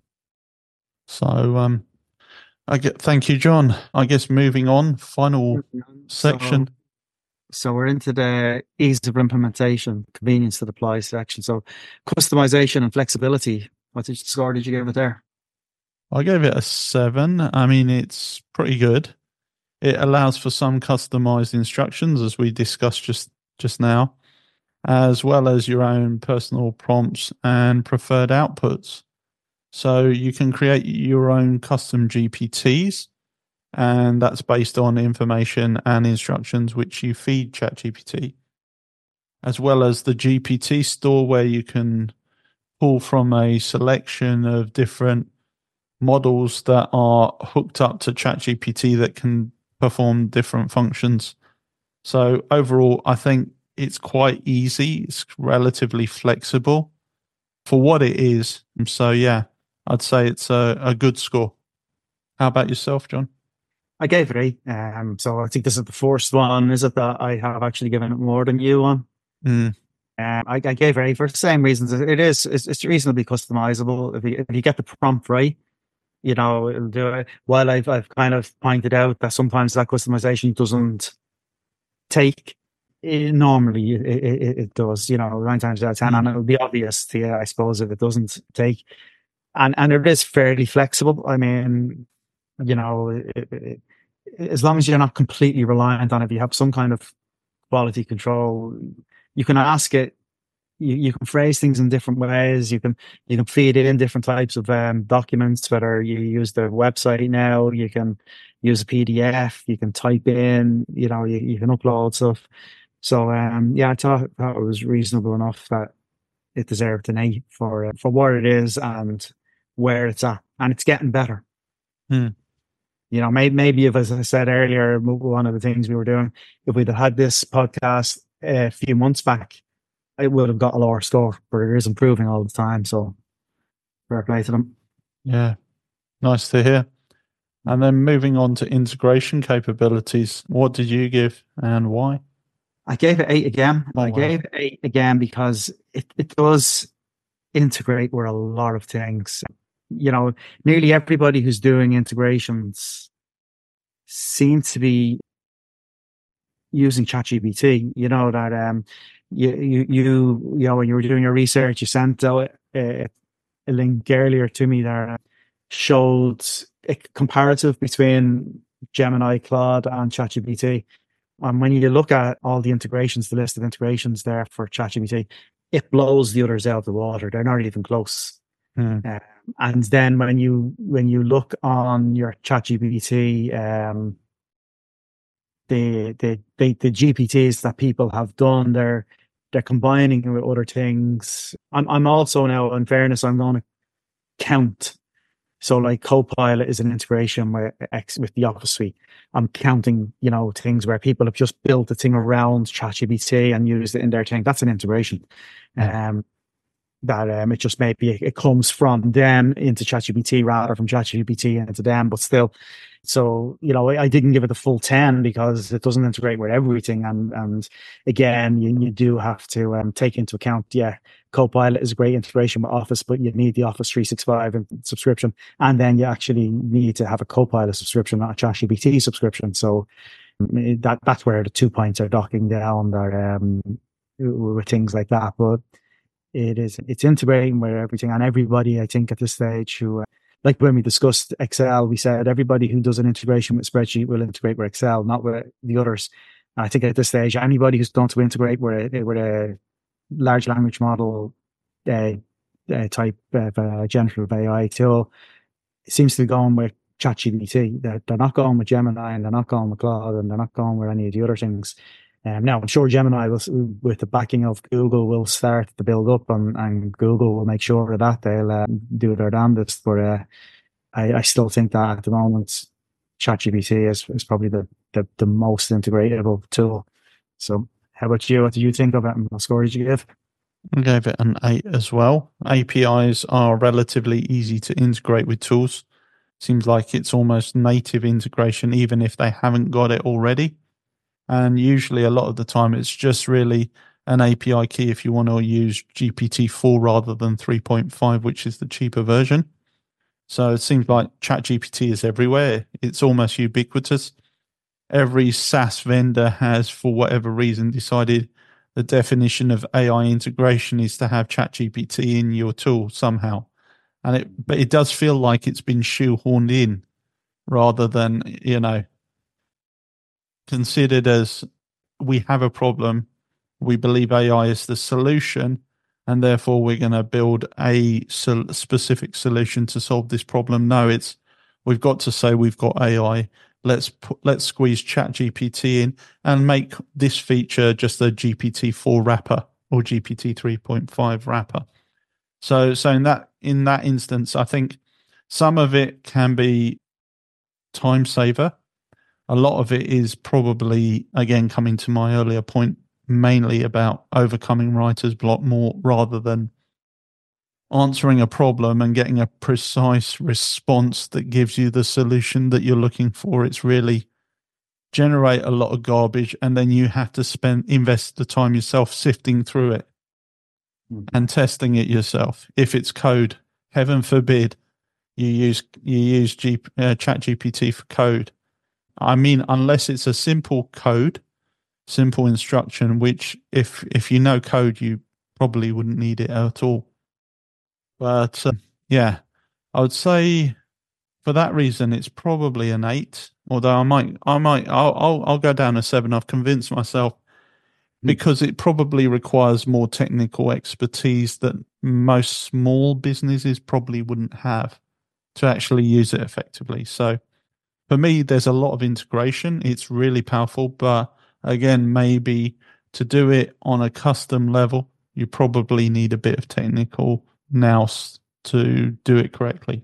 So um, I get thank you, John. I guess moving on, final section. So, So we're into the ease of implementation, convenience to deploy section. So customization and flexibility. What did you, score did you give it there? I gave it a seven. I mean, it's pretty good. It allows for some customized instructions, as we discussed just, just now, as well as your own personal prompts and preferred outputs. So you can create your own custom G P Ts, and that's based on information and instructions which you feed ChatGPT, as well as the G P T store, where you can pull from a selection of different models that are hooked up to ChatGPT that can perform different functions. So overall, I think it's quite easy. It's relatively flexible for what it is. So yeah, I'd say it's a, a good score. How about yourself, John? I gave it eight. Um, so I think this is the first one, is it, that I have actually given it more than you on? Mm. Um, I, I gave it eight for the same reasons. It is, it's, it's reasonably customizable. If you, if you get the prompt right, you know, it'll do it. While I've, I've kind of pointed out that sometimes that customization doesn't take, it, normally it, it, it does, you know, nine times out of ten, mm. and it'll be obvious to you, I suppose, if it doesn't take. And, and it is fairly flexible. I mean, you know, it, it, as long as you're not completely reliant on it, if you have some kind of quality control, you can ask it, you, you can phrase things in different ways. You can, you can feed it in different types of um, documents, whether you use the website now, you can use a P D F, you can type in, you know, you, you can upload stuff. So, um, yeah, I thought, thought it was reasonable enough that it deserved an eight for, uh, for what it is and where it's at. And it's getting better. Hmm. You know, maybe, maybe if, as I said earlier, one of the things we were doing, if we'd have had this podcast a few months back, it would have got a lower score, but it is improving all the time. So fair play to them. Yeah, nice to hear. And then moving on to integration capabilities, what did you give and why? I gave it eight again. Oh, I wow. gave it eight again because it, it does integrate with a lot of things. You know, nearly everybody who's doing integrations seems to be using ChatGPT. You know that um, you you you you know, when you were doing your research, you sent out a, a link earlier to me that showed a comparative between Gemini, Claude, and ChatGPT. And when you look at all the integrations, the list of integrations there for ChatGPT, it blows the others out of the water. They're not even close. Hmm. Um, and then when you when you look on your ChatGPT, um, the, the the the G P Ts that people have done, they're they're combining it with other things. I'm I'm also now, in fairness, I'm going to count. So like Copilot is an integration with X with the Office suite. I'm counting, you know, things where people have just built a thing around ChatGPT and used it in their thing. That's an integration. Yeah. Um, that um, it just maybe it, it comes from them into ChatGPT rather from ChatGPT into them, but still. So, you know, I, I didn't give it the full ten because it doesn't integrate with everything. And, and again, you, you do have to um, take into account, yeah, Copilot is a great integration with Office, but you need the Office three sixty-five subscription. And then you actually need to have a Copilot subscription, not a ChatGPT subscription. So that that's where the two points are docking down there um, with things like that. But it is, it's integrating with everything and everybody, I think, at this stage who, uh, like when we discussed Excel, we said everybody who does an integration with spreadsheet will integrate with Excel, not with the others. And I think at this stage, anybody who's going to integrate with a, with a large language model uh, uh, type of uh, generative A I tool seems to be going with ChatGPT. They're, they're not going with Gemini, and they're not going with Claude, and they're not going with any of the other things. Um, now, I'm sure Gemini, will, with the backing of Google, will start to build up, and, and Google will make sure that they'll uh, do their damnedest. But uh, I, I still think that at the moment, ChatGPT is, is probably the, the, the most integratable tool. So, how about you? What do you think of it, and what score did you give? I gave it an eight as well. A P Is are relatively easy to integrate with tools. Seems like it's almost native integration, even if they haven't got it already. And usually a lot of the time it's just really an A P I key if you want to use G P T four rather than three point five, which is the cheaper version. So it seems like ChatGPT is everywhere. It's almost ubiquitous. Every SaaS vendor has, for whatever reason, decided the definition of A I integration is to have ChatGPT in your tool somehow. And it, but it does feel like it's been shoehorned in rather than, you know, considered as we have a problem, we believe A I is the solution, and therefore we're going to build a sol- specific solution to solve this problem. No, it's we've got to say we've got A I. Let's put, let's squeeze ChatGPT in and make this feature just a G P T four wrapper or G P T three point five wrapper. So, so in that in that instance, I think some of it can be time saver. A lot of it is probably, again, coming to my earlier point, mainly about overcoming writer's block more rather than answering a problem and getting a precise response that gives you the solution that you're looking for. It's really generate a lot of garbage, and then you have to spend invest the time yourself sifting through it mm. and testing it yourself. If it's code, heaven forbid you use you use G, uh, ChatGPT for code. I mean, unless it's a simple code, simple instruction, which if if you know code, you probably wouldn't need it at all. But uh, yeah, I would say for that reason, it's probably an eight. Although I might, I might, I'll, I'll, I'll go down a seven. I've convinced myself because it probably requires more technical expertise that most small businesses probably wouldn't have to actually use it effectively. So for me, there's a lot of integration. It's really powerful, but again, maybe to do it on a custom level, you probably need a bit of technical nous to do it correctly.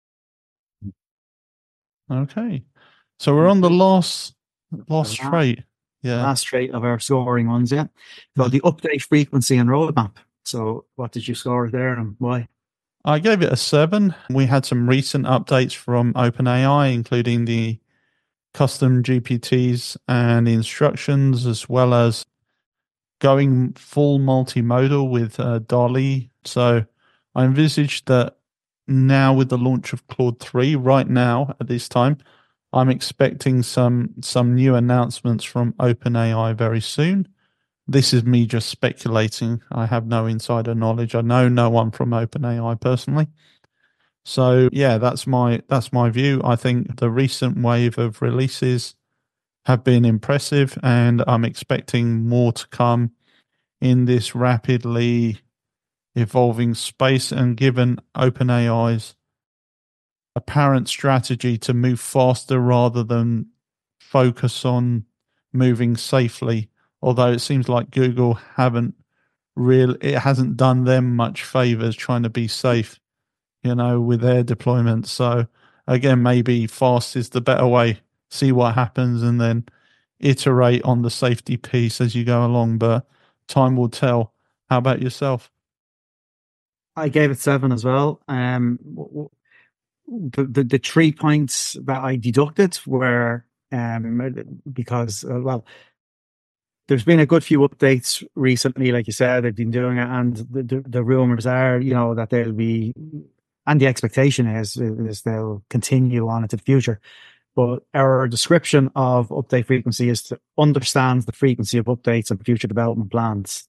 Okay. So we're on the last last trait. Yeah. Last trait of our scoring ones, yeah. So the update frequency and roadmap. So what did you score there and why? I gave it a seven. We had some recent updates from OpenAI, including the custom G P Ts and the instructions, as well as going full multimodal with uh, DALL-E. So I envisaged that now with the launch of Claude three, right now at this time, I'm expecting some some new announcements from OpenAI very soon. This is me just speculating. I have no insider knowledge. I know no one from OpenAI personally. So yeah, that's my that's my view. I think the recent wave of releases have been impressive, and I'm expecting more to come in this rapidly evolving space. And given OpenAI's apparent strategy to move faster rather than focus on moving safely, although it seems like Google haven't really, it hasn't done them much favors trying to be safe, you know, with their deployment. So again, maybe fast is the better way. See what happens and then iterate on the safety piece as you go along. But time will tell. How about yourself? I gave it seven as well. Um, the, the, the three points that I deducted were um, because, uh, well, there's been a good few updates recently, like you said, they've been doing it, and the, the, the rumors are, you know, that they'll be, and the expectation is, is they'll continue on into the future. But our description of update frequency is to understand the frequency of updates and future development plans.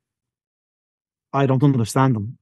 I don't understand them.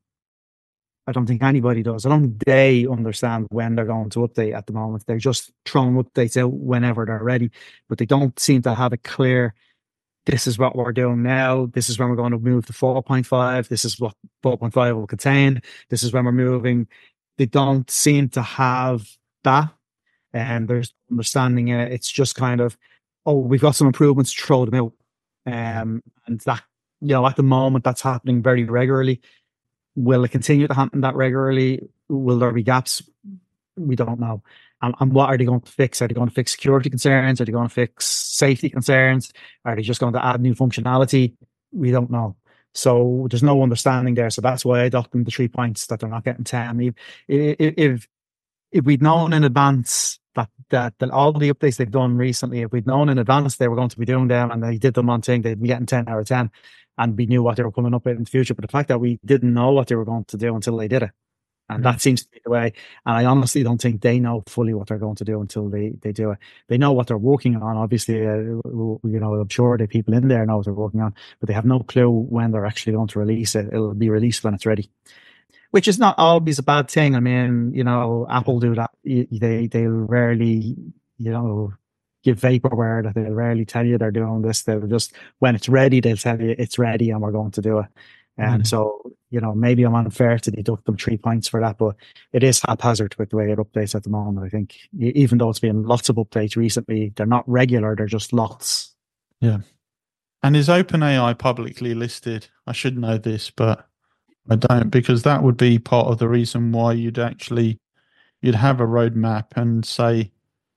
I don't think anybody does. I don't think they understand when they're going to update at the moment. They're just throwing updates out whenever they're ready, but they don't seem to have a clear, this is what we're doing now. This is when we're going to move to four point five. This is what four point five will contain. This is when we're moving. They don't seem to have that. And there's understanding it. It's just kind of, oh, we've got some improvements, throw them out. Um, and that, you know, at the moment, that's happening very regularly. Will it continue to happen that regularly? Will there be gaps? We don't know. And, and what are they going to fix? Are they going to fix security concerns? Are they going to fix safety concerns? Are they just going to add new functionality? We don't know. So there's no understanding there. So that's why I docked them the three points that they're not getting ten. If, if, if we'd known in advance that, that that all the updates they've done recently, if we'd known in advance they were going to be doing them and they did them on thing, they'd be getting ten out of ten, and we knew what they were coming up with in the future. But the fact that we didn't know what they were going to do until they did it, and mm-hmm. that seems to be the way. And I honestly don't think they know fully what they're going to do until they, they do it. They know what they're working on. Obviously, uh, you know, I'm sure the people in there know what they're working on, but they have no clue when they're actually going to release it. It'll be released when it's ready. Which is not always a bad thing. I mean, you know, Apple do that. They they'll rarely, you know, give vaporware. That they'll rarely tell you they're doing this. They'll just, when it's ready, they'll tell you it's ready and we're going to do it. And mm. so, you know, maybe I'm unfair to deduct them three points for that, but it is haphazard with the way it updates at the moment. I think, even though it's been lots of updates recently, they're not regular. They're just lots. Yeah. And is OpenAI publicly listed? I should know this, but I don't, because that would be part of the reason why you'd actually, you'd have a roadmap and say.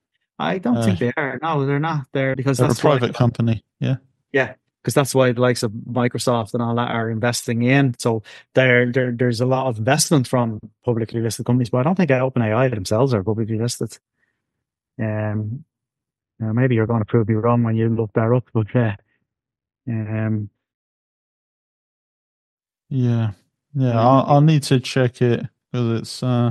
I don't uh, think they are. No, they're not there because they're that's a private why, company. Yeah. Yeah. Because that's why the likes of Microsoft and all that are investing in. So there, there, there's a lot of investment from publicly listed companies, but I don't think OpenAI themselves are publicly listed. Um, you know, maybe you're going to prove me wrong when you look that up, but yeah. Um, yeah. Yeah, I'll, I'll need to check it because it's uh,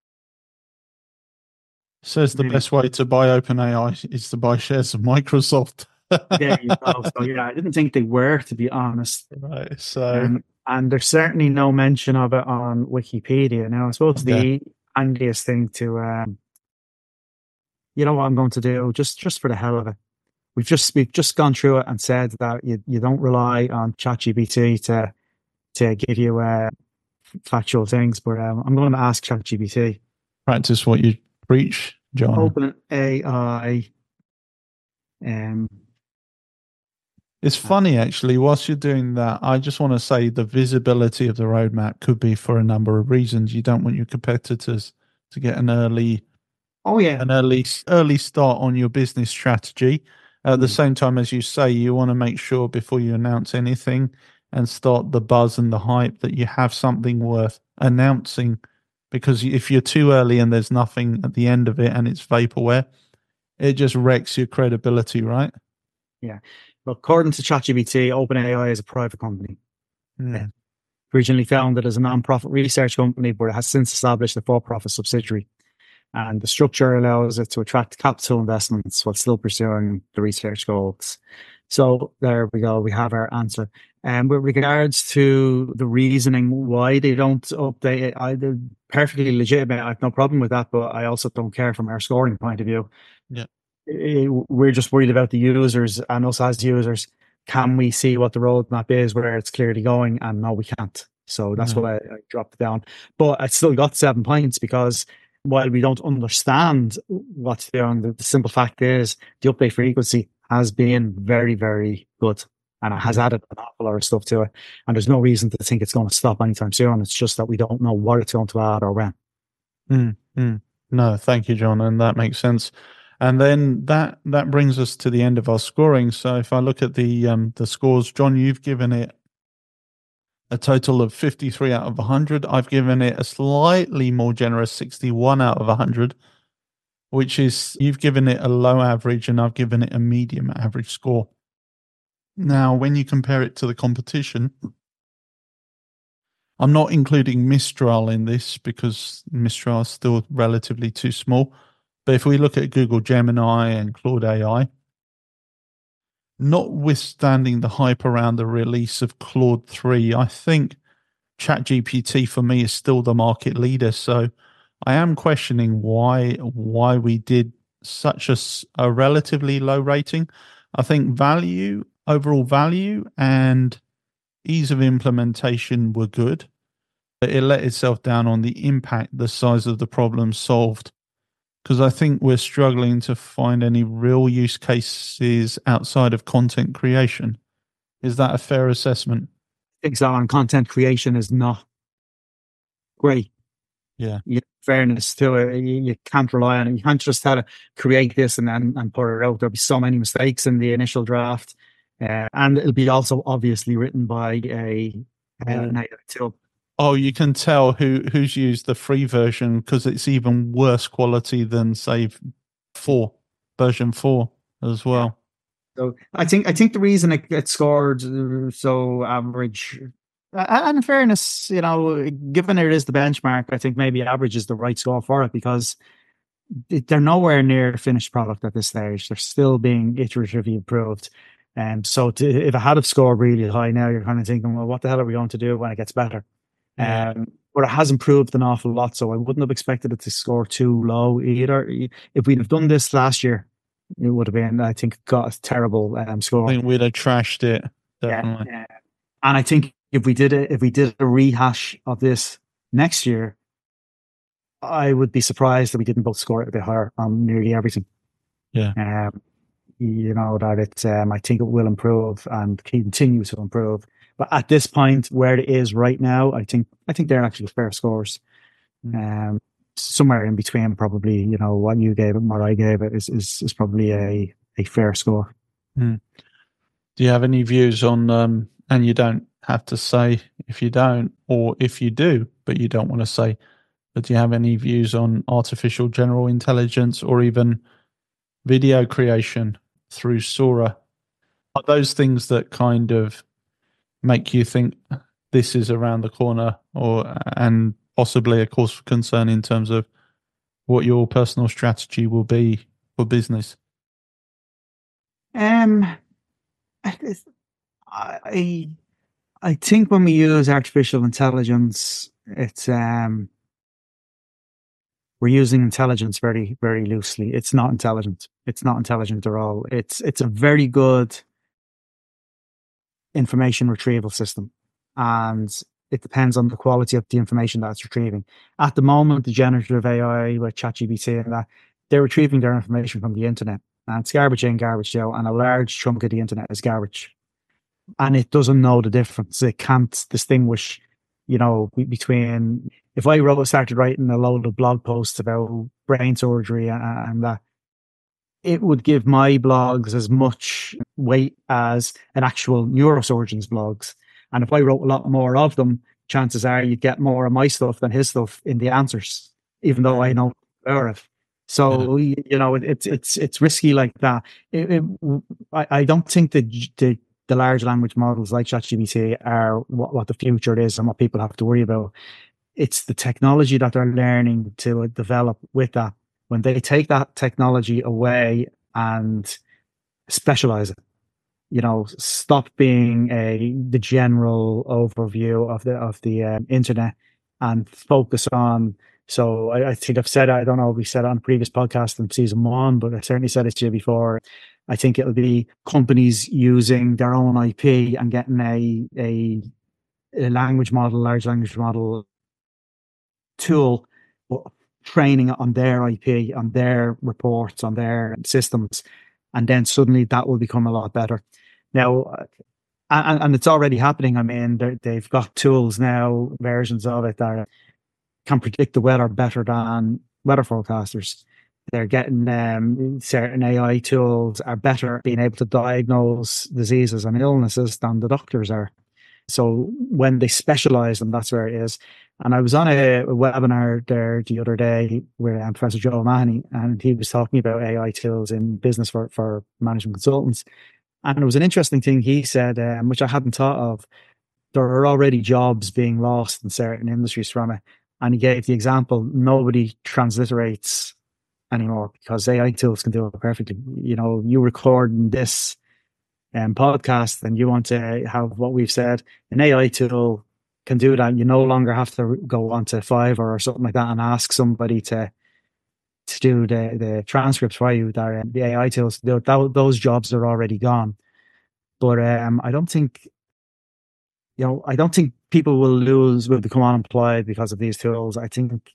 says the best way to buy OpenAI is to buy shares of Microsoft. There you go. So yeah, I didn't think they were, to be honest. Right. So um, and there's certainly no mention of it on Wikipedia. Now, I suppose okay. the handiest thing to, um, you know, what I'm going to do just just for the hell of it. We've just we've just gone through it and said that you you don't rely on ChatGPT to. to give you uh, factual things, but um, I'm going to ask ChatGPT. Practice what you preach, John. Open A I. Um, it's funny, actually, whilst you're doing that, I just want to say the visibility of the roadmap could be for a number of reasons. You don't want your competitors to get an early, oh yeah, an early, early start on your business strategy. At mm. the same time, as you say, you want to make sure before you announce anything and start the buzz and the hype that you have something worth announcing, because if you're too early and there's nothing at the end of it and it's vaporware, it just wrecks your credibility, right? Yeah. Well, according to ChatGPT, OpenAI is a private company. Yeah. Originally founded as a non-profit research company, but it has since established a for-profit subsidiary. And the structure allows it to attract capital investments while still pursuing the research goals. So there we go. We have our answer. And um, with regards to the reasoning why they don't update it, I, they're perfectly legitimate. I have no problem with that, but I also don't care from our scoring point of view. Yeah, it, we're just worried about the users and us as users. Can we see what the roadmap is, where it's clearly going? And no, we can't. So that's mm-hmm. why I, I dropped it down. But I still got seven points because while we don't understand what's doing, the, the simple fact is the update frequency has been very, very good. And it has added an awful lot of stuff to it. And there's no reason to think it's going to stop anytime soon. It's just that we don't know what it's going to add or when. Mm, mm. No, thank you, John. And that makes sense. And then that that brings us to the end of our scoring. So if I look at the um, the scores, John, you've given it a total of fifty-three out of one hundred. I've given it a slightly more generous sixty-one out of one hundred, which is, you've given it a low average and I've given it a medium average score. Now, when you compare it to the competition, I'm not including Mistral in this because Mistral is still relatively too small. But if we look at Google Gemini and Claude A I, notwithstanding the hype around the release of Claude three, I think ChatGPT for me is still the market leader. So I am questioning why why we did such a, a relatively low rating. I think value, overall value and ease of implementation were good, but it let itself down on the impact, the size of the problem solved. Because I think we're struggling to find any real use cases outside of content creation. Is that a fair assessment? I think so. And content creation is not great. Yeah. You, fairness to it, you, you can't rely on it. You can't just have to create this and then and put it out. There'll be so many mistakes in the initial draft. Uh, and it'll be also obviously written by a, a oh. an A I tool. Oh, you can tell who, who's used the free version because it's even worse quality than, say, four, version four as well. So I think I think the reason it gets scored so average, and in fairness, you know, given it is the benchmark, I think maybe average is the right score for it because they're nowhere near the finished product at this stage. They're still being iteratively improved. And so to, if it had have scored really high now, you're kind of thinking, well, what the hell are we going to do when it gets better? Yeah. Um, but it has improved an awful lot, so I wouldn't have expected it to score too low either. If we'd have done this last year, it would have been, I think, got a terrible um, score. I think we'd have trashed it, definitely. Yeah, yeah. And I think if we did it, if we did a rehash of this next year, I would be surprised that we didn't both score it a bit higher on nearly everything. Yeah. Um, you know that it's. Um, I think it will improve and continue to improve. But at this point, where it is right now, I think I think they're actually fair scores. Um, somewhere in between, probably. You know, what you gave it and what I gave it is is, is probably a, a fair score. Hmm. Do you have any views on? Um, and you don't have to say if you don't, or if you do, but you don't want to say. But do you have any views on artificial general intelligence or even video creation through Sora? Are those things that kind of make you think this is around the corner, or and possibly a cause for concern in terms of what your personal strategy will be for business? Um, I I think when we use artificial intelligence, it's um we're using intelligence very very loosely. It's not intelligent. It's not intelligent at all. It's it's a very good information retrieval system, and it depends on the quality of the information that it's retrieving. At the moment, the generative A I with ChatGPT and that, they're retrieving their information from the internet, and it's garbage in, garbage out, and a large chunk of the internet is garbage, and it doesn't know the difference. It can't distinguish, you know, between, if I wrote started writing a load of blog posts about brain surgery and, and that, it would give my blogs as much weight as an actual neurosurgeon's blogs. And if I wrote a lot more of them, chances are you'd get more of my stuff than his stuff in the answers, even though I know about it. So, yeah. you know, it, it's it's it's risky like that. It, it, I, I don't think that the, the large language models like ChatGPT are what, what the future is and what people have to worry about. It's the technology that they're learning to develop with that. When they take that technology away and specialize it, you know, stop being a the general overview of the of the um, internet and focus on. So I, I think I've said, I don't know if we said it on a previous podcast in season one, but I certainly said it to you before. I think it'll be companies using their own I P and getting a a, a language model, large language model tool, training it on their I P, on their reports, on their systems, and then suddenly that will become a lot better. Now, and, and it's already happening. I mean, they've got tools now, versions of it that can predict the weather better than weather forecasters. They're getting um, certain A I tools are better being able to diagnose diseases and illnesses than the doctors are. So when they specialize them, that's where it is. And I was on a, a webinar there the other day with um, Professor Joe Mahoney, and he was talking about A I tools in business for, for management consultants. And it was an interesting thing he said, um, which I hadn't thought of. There are already jobs being lost in certain industries from it. And he gave the example, nobody transliterates anymore because A I tools can do it perfectly. You know, you record this um, podcast and you want to have what we've said, an A I tool can do that. You no longer have to go onto Fiverr or something like that and ask somebody to to do the, the transcripts for you. That the A I tools, that, those jobs are already gone. But um, I don't think, you know, I don't think people will lose, will become unemployed because of these tools. I think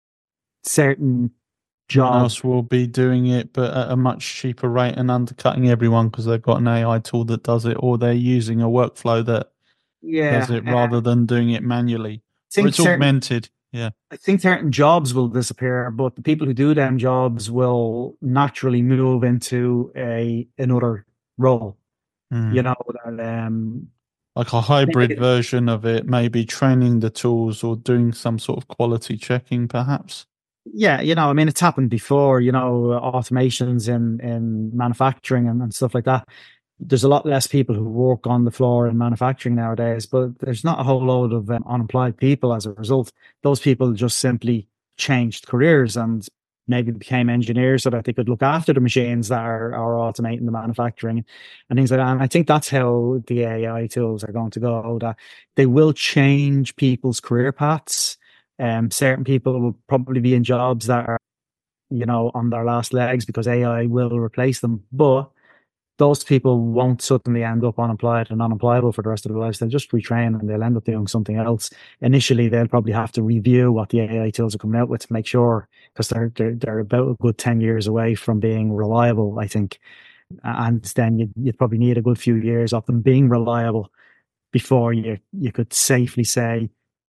certain Someone jobs else will be doing it, but at a much cheaper rate and undercutting everyone because they've got an A I tool that does it, or they're using a workflow that yeah, does it rather uh, than doing it manually. Or it's certain, augmented. Yeah. I think certain jobs will disappear, but the people who do them jobs will naturally move into a another role. Mm. You know, that, um, like a hybrid version of it, maybe training the tools or doing some sort of quality checking, perhaps. Yeah, you know, I mean, it's happened before, you know, automations in, in manufacturing and, and stuff like that. There's a lot less people who work on the floor in manufacturing nowadays, but there's not a whole load of um, unemployed people as a result. Those people just simply changed careers and maybe became engineers so that they could look after the machines that are, are automating the manufacturing and things like that. And I think that's how the A I tools are going to go, that they will change people's career paths. Um, certain people will probably be in jobs that are, you know, on their last legs because A I will replace them. But those people won't suddenly end up unemployed and unemployable for the rest of their lives. They'll just retrain and they'll end up doing something else. Initially, they'll probably have to review what the A I tools are coming out with to make sure, because they're, they're they're about a good ten years away from being reliable, I think. And then you'd, you'd probably need a good few years of them being reliable before you you could safely say,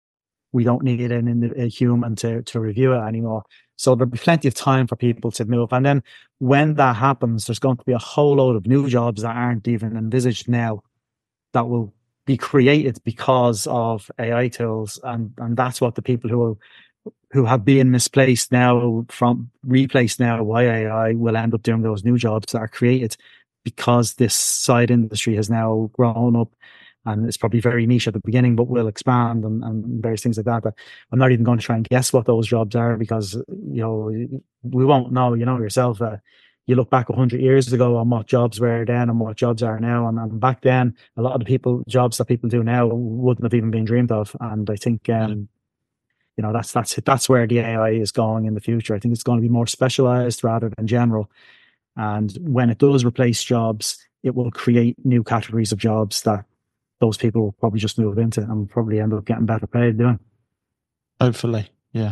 we don't need an, a human to, to review it anymore. So there'll be plenty of time for people to move. And then when that happens, there's going to be a whole load of new jobs that aren't even envisaged now that will be created because of A I tools. And, and that's what the people who are, who have been misplaced now, from replaced now by A I, will end up doing those new jobs that are created because this side industry has now grown up. And it's probably very niche at the beginning, but will expand and, and various things like that. But I'm not even going to try and guess what those jobs are because, you know, we won't know. You know yourself, uh, you look back one hundred years ago on what jobs were then and what jobs are now. And, and back then, a lot of the people jobs that people do now wouldn't have even been dreamed of. And I think, um, you know, that's that's that's where the A I is going in the future. I think it's going to be more specialized rather than general. And when it does replace jobs, it will create new categories of jobs that those people will probably just move into and probably end up getting better paid doing. Hopefully, yeah.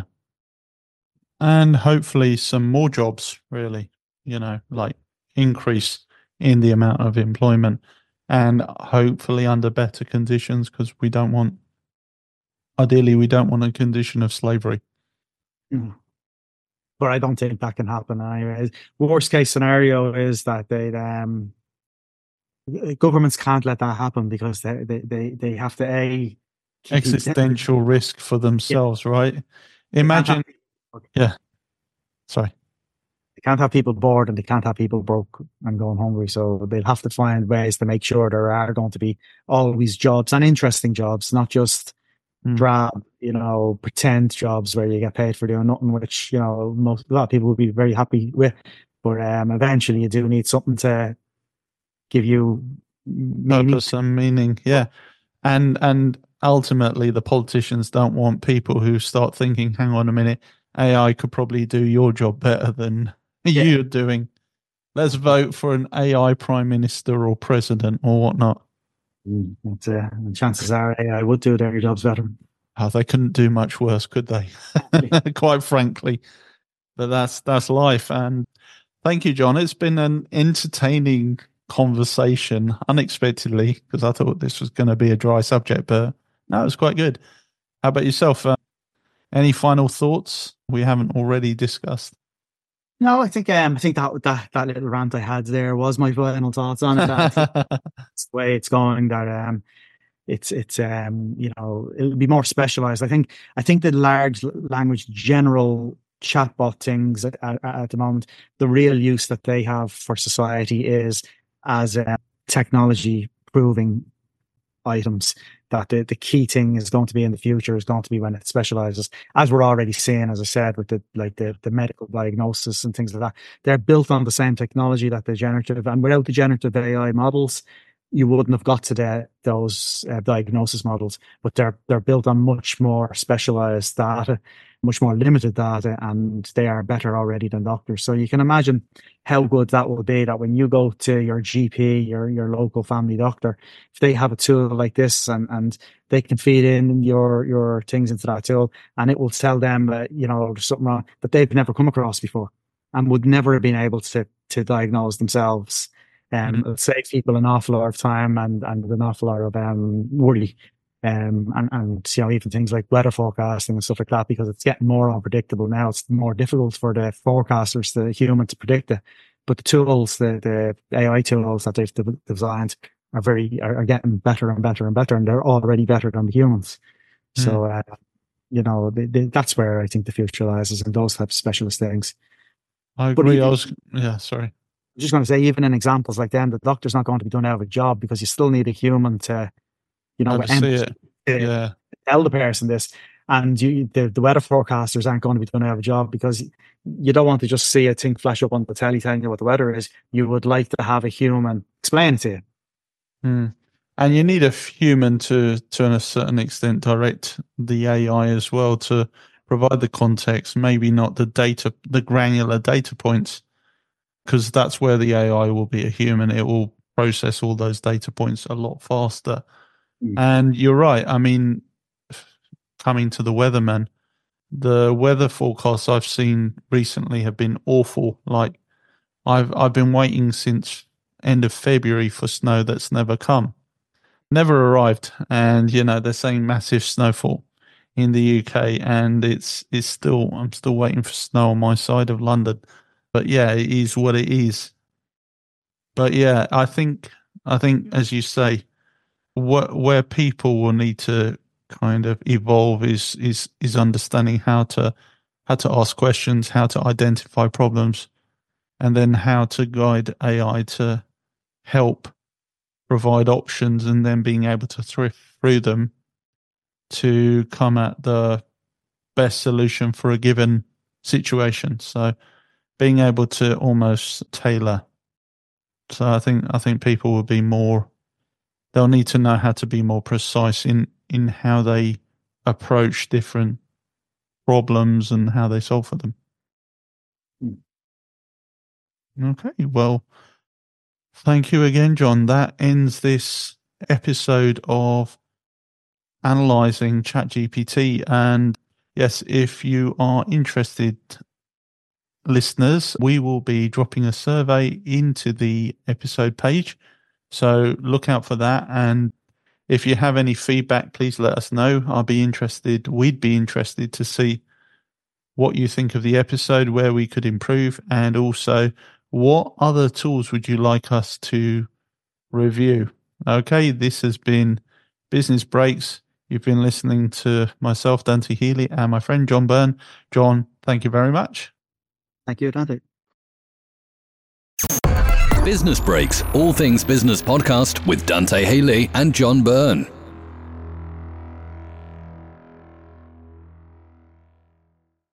And hopefully some more jobs, really, you know, like increase in the amount of employment and hopefully under better conditions, because we don't want, ideally, we don't want a condition of slavery. Mm. But I don't think that can happen anyway. Worst case scenario is that they'd, um, governments can't let that happen because they they they, they have to a existential risk for themselves, yeah. Right? Imagine, have, yeah. Sorry, they can't have people bored and they can't have people broke and going hungry. So they'll have to find ways to make sure there are going to be always jobs and interesting jobs, not just mm. drab, you know, pretend jobs where you get paid for doing nothing, which, you know, most a lot of people would be very happy with. But um, eventually, you do need something to give you meaning. Purpose and meaning, yeah. And and ultimately the politicians don't want people who start thinking, hang on a minute, A I could probably do your job better than yeah. you're doing. Let's vote for an A I prime minister or president or whatnot. Mm, that's, uh, and chances are A I would do their jobs better. Oh, they couldn't do much worse, could they? Quite frankly. But that's that's life. And thank you, John. It's been an entertaining conversation, unexpectedly, because I thought this was going to be a dry subject, but no, it was quite good. How about yourself? Uh, any final thoughts we haven't already discussed? No, I think um, I think that that that little rant I had there was my final thoughts on it. That's the way it's going. That um, It's it's um you know it'll be more specialized. I think I think the large language general chatbot things at, at, at the moment, the real use that they have for society is as a technology proving items. That the, the key thing is going to be in the future is going to be when it specializes, as we're already seeing, as I said, with the like the, the medical diagnosis and things like that. They're built on the same technology that the generative, and without the generative A I models, you wouldn't have got to the, those uh, diagnosis models. But they're they're built on much more specialized data, much more limited data, and they are better already than doctors. So you can imagine how good that will be, that when you go to your G P, your your local family doctor, if they have a tool like this and, and they can feed in your your things into that tool, and it will tell them, uh, you know, there's something wrong that they've never come across before and would never have been able to to diagnose themselves. Um, mm-hmm. It'll save people an awful lot of time and, and an awful lot of um, worry. Um, and, and, you know, even things like weather forecasting and stuff like that, because it's getting more unpredictable now. It's more difficult for the forecasters, the human, to predict it. But the tools, the, the A I tools that they've de- designed are very, are, are getting better and better and better, and they're already better than the humans. Mm. So, uh, you know, they, they, that's where I think the future lies, is in those types of specialist things. I agree. I was, yeah, sorry. I'm just going to say, even in examples like them, the doctor's not going to be done out of a job, because you still need a human to, you know, empathy, to yeah. tell the person this. And you, the, the weather forecasters aren't going to be done out of a job, because you don't want to just see a thing flash up on the telly telling you what the weather is. You would like to have a human explain it to you. Mm. And you need a human to, to a certain extent, direct the A I as well, to provide the context, maybe not the data, the granular data points, because that's where the A I will be a human. It will process all those data points a lot faster. Mm. And you're right. I mean, coming to the weatherman, the weather forecasts I've seen recently have been awful. Like, I've I've been waiting since end of February for snow that's never come, never arrived. And you know, they're saying massive snowfall in the U K, and it's it's still I'm still waiting for snow on my side of London. But yeah, it is what it is. But yeah, I think I think as you say, what where people will need to kind of evolve is is is understanding how to how to ask questions, how to identify problems, and then how to guide A I to help provide options, and then being able to thrift through them to come at the best solution for a given situation. So being able to almost tailor. So I think I think people will be more, they'll need to know how to be more precise in, in how they approach different problems and how they solve for them. Okay, well, thank you again, John. That ends this episode of Analyzing ChatGPT. And yes, if you are interested, listeners, we will be dropping a survey into the episode page. So look out for that. And if you have any feedback, please let us know. I'll be interested. We'd be interested to see what you think of the episode, where we could improve, and also what other tools would you like us to review. Okay, this has been Business Breaks. You've been listening to myself, Dante Healy, and my friend John Byrne. John, thank you very much. Thank you, Dante. Business Breaks, all things business podcast with Dante Healy and John Byrne.